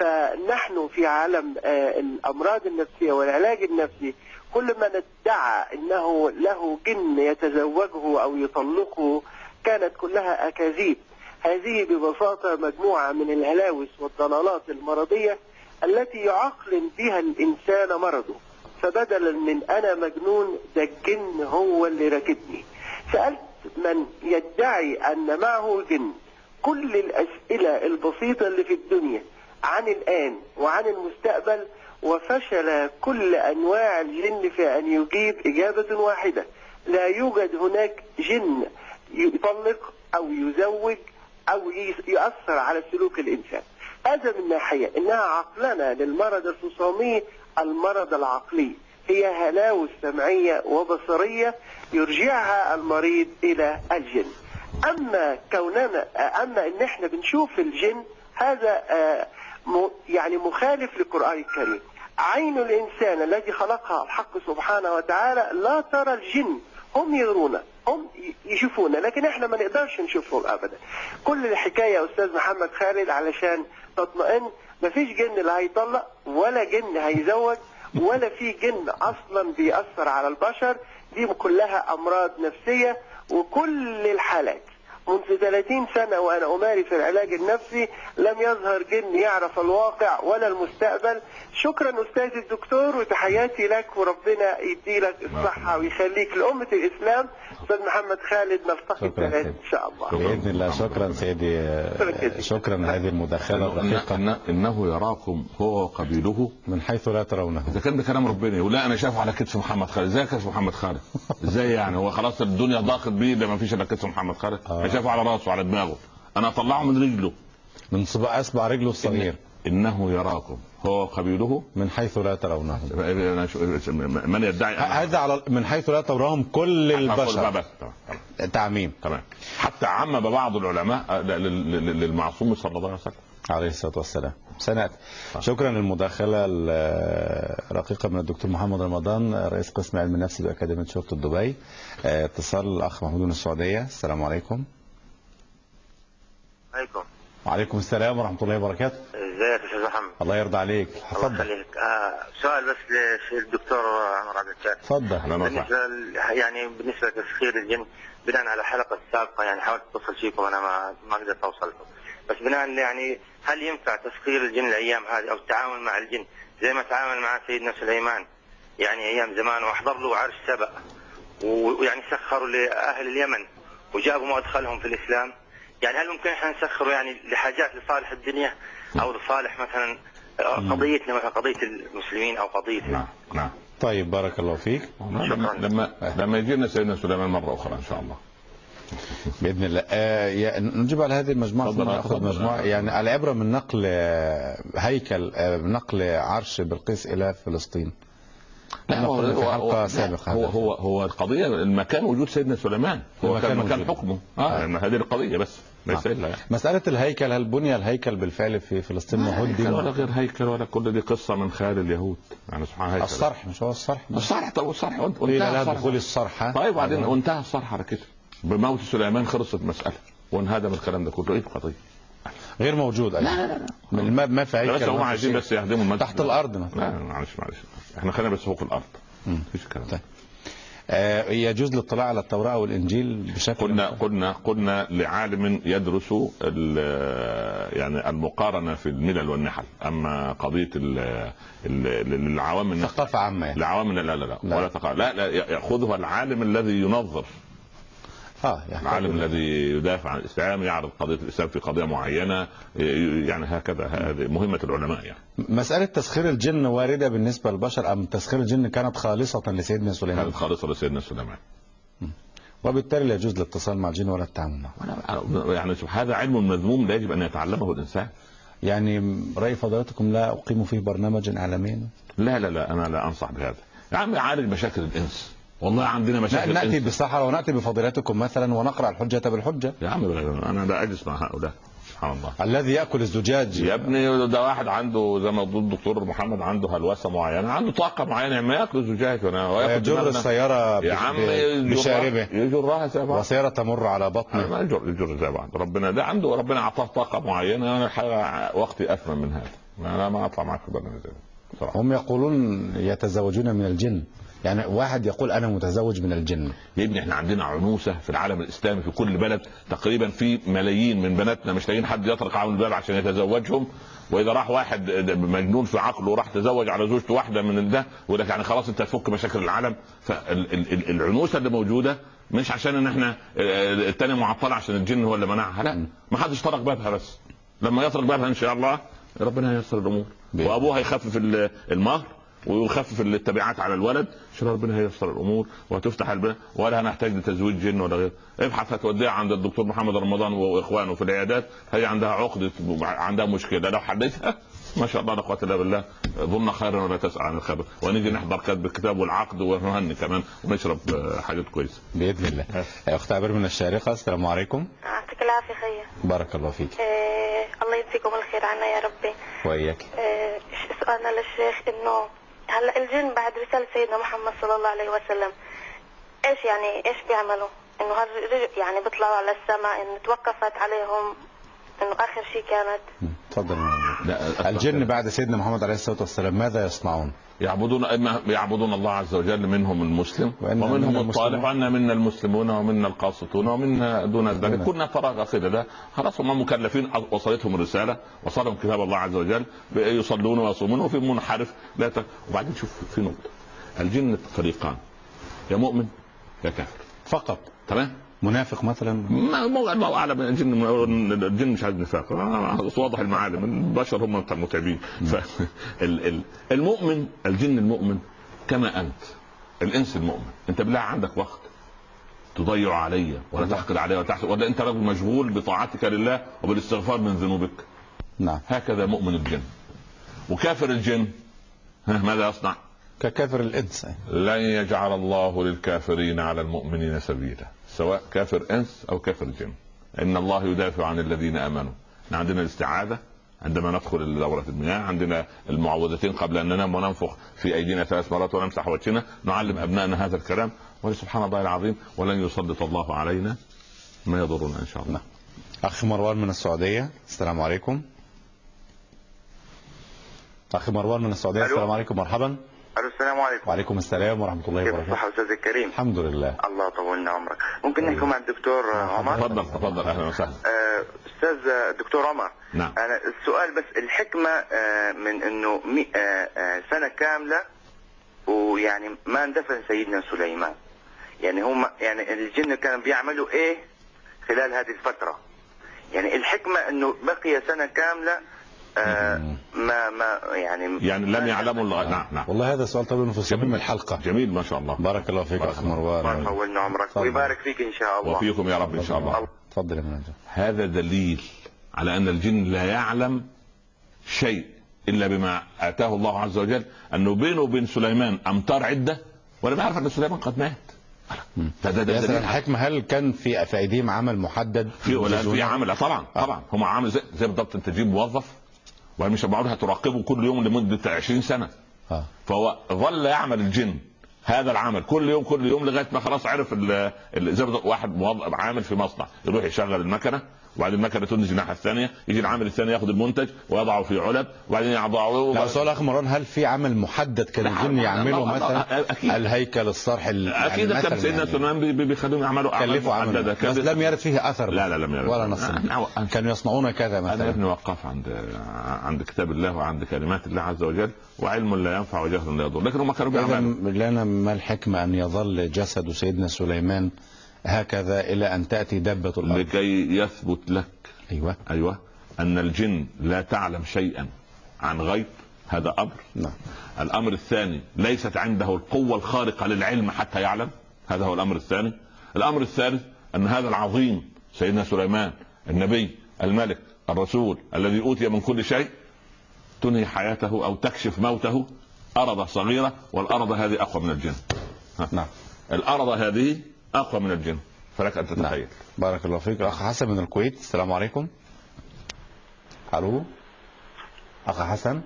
فنحن في عالم الأمراض النفسية والعلاج النفسي كل ما ندعى أنه له جن يتزوجه أو يطلقه كانت كلها أكاذيب. هذه ببساطة مجموعة من الهلاوس والضلالات المرضية التي يعقل بها الإنسان مرضه. فبدلا من أنا مجنون، ده الجن هو اللي راكبني. سألت من يدعي أن معه جن كل الأسئلة البسيطة اللي في الدنيا عن الآن وعن المستقبل، وفشل كل أنواع الجن في أن يجيب إجابة واحدة: لا يوجد هناك جن يطلق أو يزوج أو يؤثر على سلوك الإنسان. هذا من ناحية إنها عقلنا للمرض الفصامي، المرض العقلي هي هلاوس سمعية وبصرية يرجعها المريض إلى الجن. أما إن احنا بنشوف الجن، هذا يعني مخالف للقرآن الكريم. عين الإنسان الذي خلقها الحق سبحانه وتعالى لا ترى الجن، هم يرون، هم يشوفون، لكن احنا ما نقدرش نشوفهم أبدا. كل الحكاية يا أستاذ محمد خالد علشان تطمئن، مفيش جن لا هيطلق ولا جن هيزوج ولا في جن أصلا بيأثر على البشر. دي كلها أمراض نفسية، وكل الحالات منذ 30 سنة وأنا أمارس العلاج النفسي لم يظهر جن يعرف الواقع ولا المستقبل. شكرا أستاذ الدكتور وتحياتي لك، وربنا يديلك الصحة ويخليك لأمة الإسلام. أستاذ محمد خالد، نلتقي ثلاث إن شاء الله بإذن الله. شكرا سيدي، شكرا هذه المداخلة الدقيقة. إنه يراكم هو وقبيله من حيث لا ترونه. إذا كان ده كلام ربنا يقول لا أنا شافه على كتف محمد خالد، إزاي كتف محمد خالد؟ إزاي يعني هو خلاص الدنيا ضاقت بيه ده ما فيش إلا كتف محمد خالد؟ أنا شافه على راسه على دماغه، أنا أطلعه من رجله، من أصبع رجله الصغير. إنه يراكم هو وقبيله من حيث لا ترونه. من يدعي هذا على من حيث لا ترونهم كل البشر. تعميم. تمام. حتى عمم بعض العلماء للمعصوم صلى الله عليه وسلم عليه الصلاة والسلام. سنأتي. شكرا للمداخلة الرقيقة من الدكتور محمد رمضان، رئيس قسم علم النفس بأكاديمية شرطة دبي. اتصال الأخ محمود من السعودية. السلام عليكم. عليكم. وعليكم السلام ورحمة الله وبركاته. ازيك يا استاذ محمد؟ الله يرضى عليك. الله يخليك. سؤال بس للدكتور عمر عبد الشافي. تفضل. بالنسبه لتسخير الجن، بناء على الحلقه السابقه يعني حاولت اتصل فيكم انا ما قدرت اوصل لكم، بس بناء يعني هل ينفع تسخير الجن الايام هذه او التعامل مع الجن زي ما تعامل مع سيدنا سليمان يعني ايام زمان، واحضر له عرش سبأ ويعني سخروا لاهل اليمن وجابوا وادخلهم في الاسلام؟ يعني هل ممكن احنا نسخره يعني لحاجات لصالح الدنيا او لصالح مثلا قضيتنا مثلا قضيه المسلمين او قضيه نعم. طيب بارك الله فيك. لما يجينا سيدنا سليمان مره اخرى ان شاء الله باذن الله. نجيب على هذه المجموعه ثم ناخذ مجموعه. يعني العبره من نقل هيكل، نقل عرش بلقيس الى فلسطين. لا في حلقه سابقه. هو القضيه المكان وجود سيدنا سليمان، هو كان مكان حكمه. هذه القضيه بس ليس الا مساله الهيكل. هل بني الهيكل بالفعل في فلسطين وهدم ولا غير هيكل ولا كل دي قصه من خيال اليهود يعني سبحان الله. الصرح مش هو الصرح؟ طب الصرح لا دخول الصرح. طيب وبعدين وانتهى الصرح على كده بموت سليمان، خلصت مساله وانهدم الكلام ده كله. ايه القضيه؟ غير موجود. لا ما في هيكل. بس هم عايزين بس يهدموا المسجد تحت الارض مثلا. لا معلش احنا خلينا بس فوق الارض مفيش كلام. طيب. يجوز الاطلاع على التوراة والإنجيل بشكل قلنا لعالم يدرس يعني المقارنة في الملل والنحل. أما قضية العوام ثقافة عامة يعني. العوام لا ولا ثقافة لا يأخذها العالم الذي ينظر. العالم الذي يدافع عن الإسلام، يعرض قضية الإسلام في قضية معينة يعني هكذا. هذه مهمة العلماء يعني. مسألة تسخير الجن واردة بالنسبة للبشر أم تسخير الجن كانت خالصة لسيدنا سليمان؟ كانت خالصة لسيدنا سليمان. وبالتالي لا يجوز الاتصال مع الجن ولا التعامل معه. يعني هذا علم مذموم لا يجب أن يتعلمه الإنسان. يعني رأي فضلاتكم لا أقيم فيه برنامجا إعلاميا؟ لا أنا لا أنصح بهذا. يا عم عالج مشاكل الإنس. والله عندنا مشاكل. نأتي بالصحراء ونأتي بفضيلتكم مثلا ونقرأ الحجة بالحجة. يا عم أنا لا أجلس مع هؤلاء. سبحان الله. الذي يأكل الزجاج يا ابني ده واحد عنده زي ما يقول الدكتور محمد عنده هلوسة معينة، عنده طاقة معينة، ما يأكل الزجاج ويجر السيارة يا عم بشاربه يجرها زي بعض، وسيارة تمر على بطنه. ما يجر زي بعض. ربنا ده عنده، ربنا أعطاه طاقة معينة. أنا وقتي أثمن من هذا. أنا ما أطلع معك برنامج صراحة. هم يقولون يتزوجون من الجن. يعني واحد يقول انا متزوج من الجن. يا ابني احنا عندنا عنوسه في العالم الاسلامي في كل بلد تقريبا، في ملايين من بناتنا مش لاقيين حد يطرق عليهم الباب عشان يتزوجهم. واذا راح واحد مجنون في عقله وراح تزوج على زوجته واحده من ده وده يعني خلاص انت هتفك مشاكل العالم. فالعنوسه اللي موجوده مش عشان ان احنا الثانيه معطله عشان الجن هو اللي منعها، لا، ما حدش طرق بابها. بس لما يطرق بابها ان شاء الله ربنا هييسر الامور، وابوها يخفف المهر ويخفف التبعات على الولد عشان ربنا هييسر الامور وهتفتح الباب، ولا هنحتاج لتزويج جن ولا غيره. ابحث هتوديها عند الدكتور محمد رمضان واخوانه في العيادات، هي عندها عقده، عندها مشكله، لو حدثها ما شاء الله لا قوه الا بالله ظن خيرا ولا تسأل عن الخبر، ونيجي نحضر كتب الكتاب والعقد ونهني كمان ونشرب حاجات كويسه باذن الله. اخت عبير من الشارقه، السلام عليكم. يعطيك العافيه خير. بارك الله فيك. الله يجزيكم الخير عنا يا ربي. وإياك. سؤالنا للشيخ انه هلا الجن بعد رسالة سيدنا محمد صلى الله عليه وسلم ايش بيعملوا؟ انه يعني بيطلعوا على السماء، انه توقفت عليهم، انه اخر شيء كانت تفضل. الجن بعد سيدنا محمد عليه الصلاة والسلام ماذا يصنعون؟ يعبدون الله عز وجل، منهم المسلم ومنهم الطالح، وأن منا المسلمون ومنا القاسطون ومنا دون ذلك. كنا فراغ كده، ده خلاص هم مكلفين، وصلتهم الرسالة، وصلهم كتاب الله عز وجل، يصلون ويصومون، وفي منحرف وبعدين شوف في نقطة، الجن فريقان، يا مؤمن يا كافر فقط. تمام؟ منافق مثلا الله اعلم. الجن مش عايز نفاق، واضح المعالم، البشر هم المتعبين. المؤمن، الجن المؤمن كما انت، الانس المؤمن، انت بالله عندك وقت تضيع علي ولا تحقد علي ولا تحسد، ولا انت رجل مشغول بطاعتك لله وبالاستغفار من ذنوبك؟ نعم. هكذا مؤمن الجن. وكافر الجن ماذا يصنع؟ ككافر الانس. لن يجعل الله للكافرين على المؤمنين سبيلا، سواء كافر انس او كافر جن. ان الله يدافع عن الذين امنوا. عندنا الاستعاذه عندما ندخل دورة المياه، عندنا المعوذتين قبل ان ننام، وننفخ في ايدينا 3 مرات ونمسح وجهنا، نعلم ابنائنا هذا الكلام. وسبحان الله العظيم، ولن يسلط الله علينا ما يضرنا ان شاء الله. اخ مروان من السعوديه، السلام عليكم. اخ مروان من السعوديه، السلام عليكم. مرحبا. السلام عليكم. وعليكم السلام ورحمة الله وبركاته. كيف الصحة أستاذ الكريم؟ الحمد لله. الله طولنا عمرك. ممكن نحكي مع الدكتور عمر؟ تفضل. أهلا وسهلا. أستاذ الدكتور عمر. نعم. أنا السؤال بس، الحكمة من إنه سنة كاملة ويعني ما اندفن سيدنا سليمان، يعني هم يعني الجن كانوا بيعملوا إيه خلال هذه الفترة؟ يعني الحكمة إنه بقي سنة كاملة ما يعني لم يعلموا الله. نعم. والله هذا سؤال طبعا في صميم الحلقة. جميل ما شاء الله. بارك الله فيك اخ مروان. الله يطول عمرك ويبارك فيك ان شاء الله. وفيكم يا رب ان شاء الله. تفضل يا منجم. هذا دليل على ان الجن لا يعلم شيء الا بما اتاه الله عز وجل، انه بينه وبين سليمان امتار عدة ولم يعرف ان سليمان قد مات. ده الحكمة. هل كان في ايديهم عمل محدد؟ في عمل طبعا. هم عامل زي بالضبط، انت تجيب موظف ومش بعدها تراقبه كل يوم لمدة 20 سنة. فهو ظل يعمل الجن هذا العمل كل يوم لغاية ما خلاص عرف. زي واحد موظف عامل في مصنع، يروح يشغل المكنة، وبعدين المكنة تنتج الناحية الثانية، يجي العامل الثاني ياخذ المنتج ويضعه في علب، وبعدين يضعه. لا سؤال اخ مروان، هل في عمل محدد كان الجن يعمله مثلا؟ الهيكل، الصرح، اكيد يعني كان سيدنا سليمان بيخليهم يعملوا اعمال محدده، بس لم يرد فيه اثر. لا لم يرد ولا نص. كانوا يصنعون كذا مثلا. انا ابني وقف عند كتاب الله وعند كلمات الله عز وجل، وعلم لا ينفع وجهل لا يضر، لكن هم كانوا بيعملوا. لنا ما الحكمة ان يظل جسد سيدنا سليمان هكذا الى ان تأتي دبة الارض؟ لكي يثبت لك ايوه ان الجن لا تعلم شيئا عن غيب، هذا امر. نعم. الامر الثاني، ليست عنده القوة الخارقة للعلم حتى يعلم، هذا هو الامر الثاني. الامر الثالث، ان هذا العظيم سيدنا سليمان النبي الملك الرسول الذي اوتي من كل شيء، تنهي حياته او تكشف موته أرض صغيرة، والأرض هذه أقوى من الجن. نعم. الأرض هذه أقوى من الجن، فلك أن تتخيل. نعم. بارك الله فيك. أخ حسن من الكويت، السلام عليكم. ألو أخ حسن.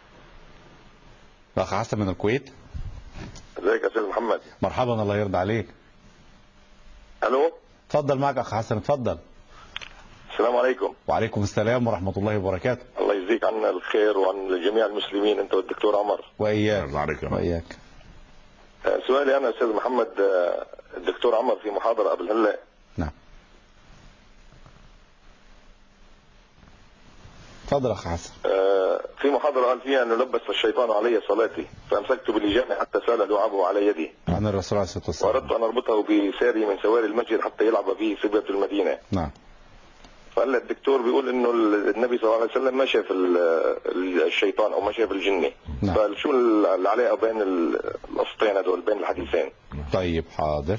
أخ حسن من الكويت. ازيك يا أستاذ محمد؟ مرحبا، الله يرضى عليك. ألو. تفضل معك أخ حسن، تفضل. السلام عليكم. وعليكم السلام ورحمة الله وبركاته. الله يجزيك عنا الخير وعن جميع المسلمين، أنت والدكتور عمر. وإياك. سؤالي أنا أستاذ محمد، الدكتور عمر في محاضرة قبل هلا. نعم. تفضل أخ حسن. في محاضرة قال فيها أنه لبس الشيطان علي صلاتي فأمسكت بلجامي حتى سال لعبه على يدي. عن الرسول عليه الصلاة والسلام. وأردت أن أربطه بساري من سواري المسجد حتى يلعب به صبية المدينة. نعم. فقال الدكتور بيقول انه النبي صلى الله عليه وسلم ما شاف الشيطان او ما شاف الجني. نعم. فشو العلاقه بين القصتين هذول، بين الحديثين؟ طيب حاضر.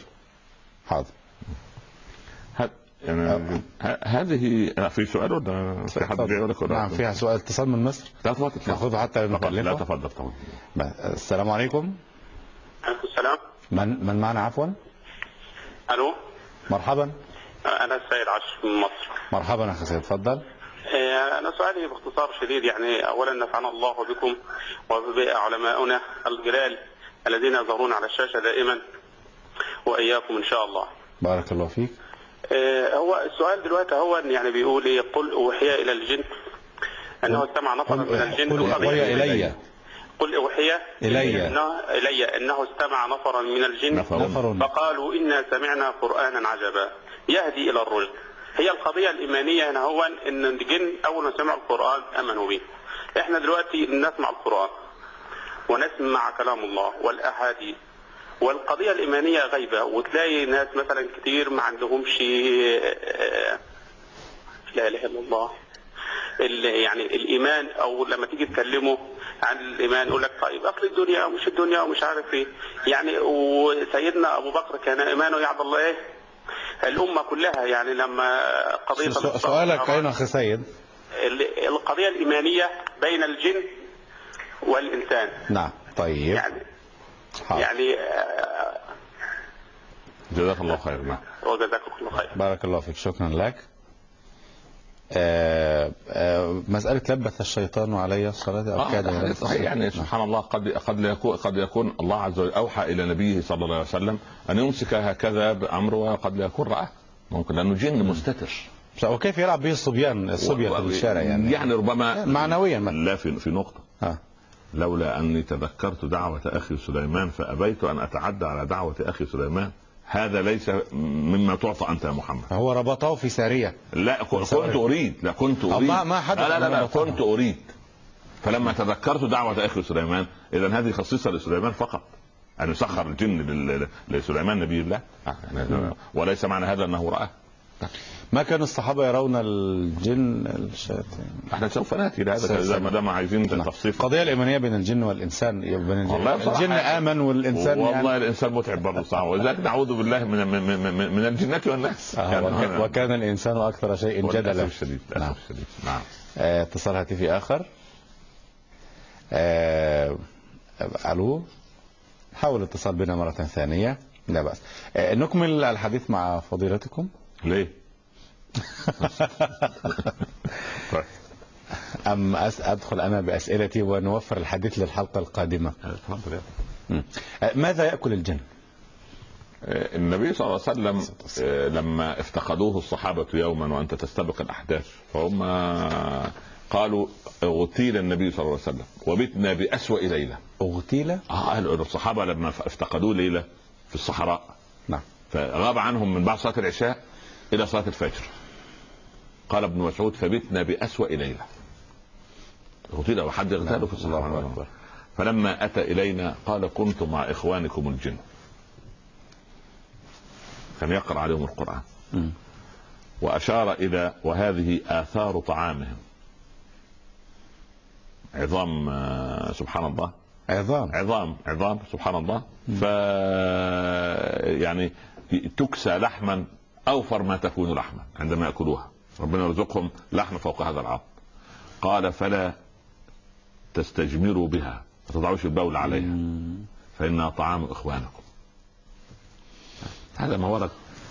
يعني هذه في سؤال ولا في حد بيقولك؟ نعم فيها سؤال. اتصال من مصر. ناخذه حتى نكلفه. لا تفضل طبعا. السلام عليكم. عليكم السلام. من معنا عفوا؟ الو. مرحبا. انا السيد عاشر من مصر. مرحبا اخي سيد، تفضل. انا سؤالي باختصار شديد، يعني اولا نفعنا الله بكم وبعلمائنا الجلال الذين يظهرون على الشاشة دائما، واياكم ان شاء الله. بارك الله فيك. هو السؤال دلوقتي هو يعني بيقول قل اوحي الى الجن أنه استمع نفر من الجن. وهي إلي قل أوحي إلي أنه استمع نفر من الجن فقالوا إنا سمعنا قرآنا عجبا يهدي إلى الرشد. هي القضية الإيمانية هنا هو أن الجن أول ما سمعوا القرآن آمنوا به. إحنا دلوقتي نسمع القرآن ونسمع كلام الله والأحاديث، والقضية الإيمانية غيبة، وتلاقي ناس مثلا كتير ما عندهمش لا إله إلا الله يعني الإيمان، أو لما تيجي تكلمه عن الإيمان يقول لك طيب أصل الدنيا ومش الدنيا ومش عارف إيه يعني. وسيدنا أبو بكر كان إيمانه يعبد الله إيه الأمة كلها يعني. لما قضية سؤالك أين أخي سيد؟ القضية الإيمانية بين الجن والإنسان. نعم طيب يعني جزاك الله خير. وجزاكم الله خير. بارك الله فيك، شكرا لك. مسألة لبث الشيطان علي الصلاة أو كاد صحيح يعني سبحان الله. قد يكون الله عز وجل أوحى إلى نبيه صلى الله عليه وسلم أن يمسك هكذا بأمره، وقد يكون رأى ممكن لأنه جن مستتر. وكيف يلعب به الصبيان في الشارع يعني ربما معنويا لا في نقطة لولا أني تذكرت دعوة أخي سليمان فأبيت أن أتعدى على دعوة أخي سليمان. هذا ليس مما تعطى أنت يا محمد. هو ربطه في سارية. لا كنت أريد كنت أريد فلما تذكرت دعوة أخي سليمان إذن هذه خصيصة لسليمان فقط، أن يسخر الجن لسليمان نبي الله، وليس معنى هذا أنه رأى. ما كان الصحابة يرون الجن الشياطين؟ احنا سوف ناتي لهذا ما دام عايزين تفصيل. القضية الإيمانية بين الجن والإنسان، الجن آمن والإنسان والله يعني الإنسان متعب برضه صعب، ولذلك نعوذ بالله من الجنة والناس. وكان الإنسان أكثر شيء جدلا. نعم. اتصال هاتفي آخر. ألو، حاول الاتصال بنا مرة ثانية، لا بأس. نكمل الحديث مع فضيلتكم. ليه؟ أم أدخل أنا بأسئلتي ونوفر الحديث للحلقة القادمة؟ ماذا يأكل الجن؟ النبي صلى الله عليه وسلم لما افتقدوه الصحابة يوما وأنت تستبق الأحداث فهم قالوا اغتيل النبي صلى الله عليه وسلم وبتنا بأسوأ ليلة. اغتيل؟ الصحابة لما افتقدوه ليلة في الصحراء. نعم. فغاب عنهم من بعد صلاة العشاء إلى صلاة الفجر. قال ابن مسعود فبتنا بأسوأ ليلة. اغتيل وحد اغتاله في الصحراء. فلما أتى إلينا قال كنت مع إخوانكم الجن. كان يقرأ عليهم القرآن. وأشار إلى وهذه آثار طعامهم، عظام سبحان الله، عظام سبحان الله. يعني تكسى لحما أوفر ما تكون لحما عندما يأكلوها، ربنا يرزقهم لحم فوق هذا العظم. قال فلا تستجمروا بها، ما تضعوش البول عليها فإنها طعام إخوانكم. هذا ما ورد.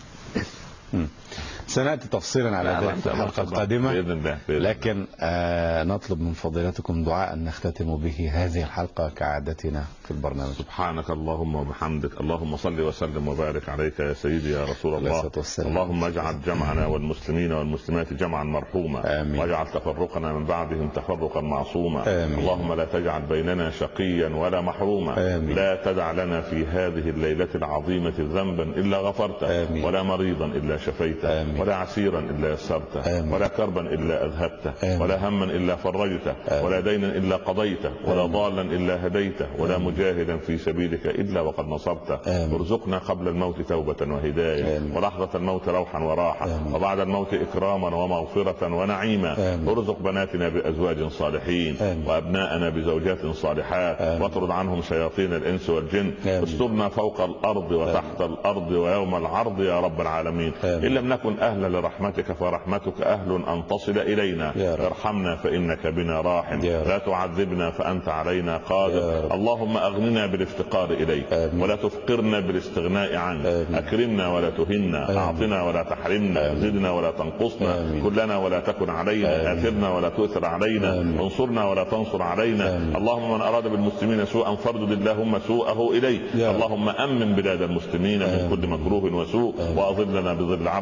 سنأتي تفصيلا على ذلك في الحلقة القادمة بإذن الله. لكن نطلب من فضيلتكم دعاء نختتم به هذه الحلقة كعادتنا في البرنامج. سبحانك اللهم وبحمدك، اللهم صل وسلم وبارك عليك يا سيدي يا رسول الله. اللهم اجعل جمعنا والمسلمين والمسلمات جمعا مرحوما، واجعل تفرقنا من بعدهم تفرقا معصوما. اللهم لا تجعل بيننا شقيا ولا محروما. لا تدع لنا في هذه الليلة العظيمة ذنبا إلا غفرته، ولا مريضا إلا شفيته، ولا عسيرا إلا يسرته، ولا كربا إلا أذهبته، ولا هما إلا فرجته، ولا دينا إلا قضيته، ولا ضالا إلا هديته، ولا مجاهدا في سبيلك إلا وقد نصرته. ارزقنا قبل الموت توبة وهداية، ولحظة الموت روحا وراحة، وبعد الموت إكراما ومغفرة ونعيما. ارزق بناتنا بأزواج صالحين، وأبناءنا بزوجات صالحات، واطرد عنهم شياطين الإنس والجن. استرنا فوق الأرض وتحت الأرض ويوم العرض يا رب العالمين. إن لم نكن أهلا لرحمتك فرحمتك أهل أن تصل إلينا. ارحمنا فإنك بنا راحم، لا تعذبنا فأنت علينا قادر. اللهم أغننا بالافتقار إليك، ولا تفقرنا بالاستغناء عنك. أكرمنا ولا تهنا، أعطنا ولا تحرمنا، زدنا ولا تنقصنا، كلنا ولا تكن علينا، آثرنا ولا تؤثر علينا، انصرنا ولا تنصر علينا. اللهم من أراد بالمسلمين سوءا فاردد اللهم سوءه إليه. اللهم أمن بلاد المسلمين من كل مكروه وسوء، وأظلنا بظل عرشك يوم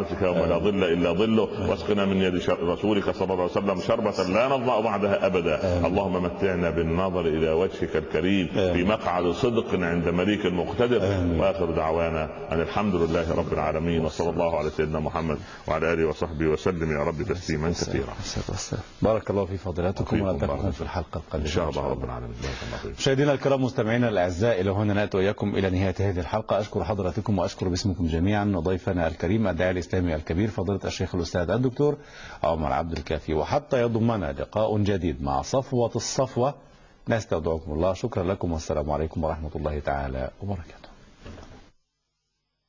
لا ظل الا ظله، واسقنا من يد رسولك صلى الله عليه وسلم شربة لا نظمأ بعدها ابدا. اللهم متعنا بالنظر الى وجهك الكريم في مقعد صدق عند مليك مقتدر. واخر دعوانا ان الحمد لله رب العالمين، وصلى الله على سيدنا محمد وعلى اله وصحبه وسلم يا رب تسليما كثيرا. بارك الله في فضيلتكم ونلتقيكم في الحلقه القادمه ان شاء الله رب العالمين. مشاهدينا الكرام مستمعينا الاعزاء، الى هنا ناتي واياكم الى نهايه هذه الحلقه. اشكر حضراتكم واشكر باسمكم جميعا ضيفنا الكريم الداعي الاسلامي الكبير فضيله الشيخ الاستاذ الدكتور عمر عبد الكافي. وحتى يضمنا لقاء جديد مع صفوه الصفوه نستودعكم الله. شكرا لكم والسلام عليكم ورحمه الله تعالى وبركاته.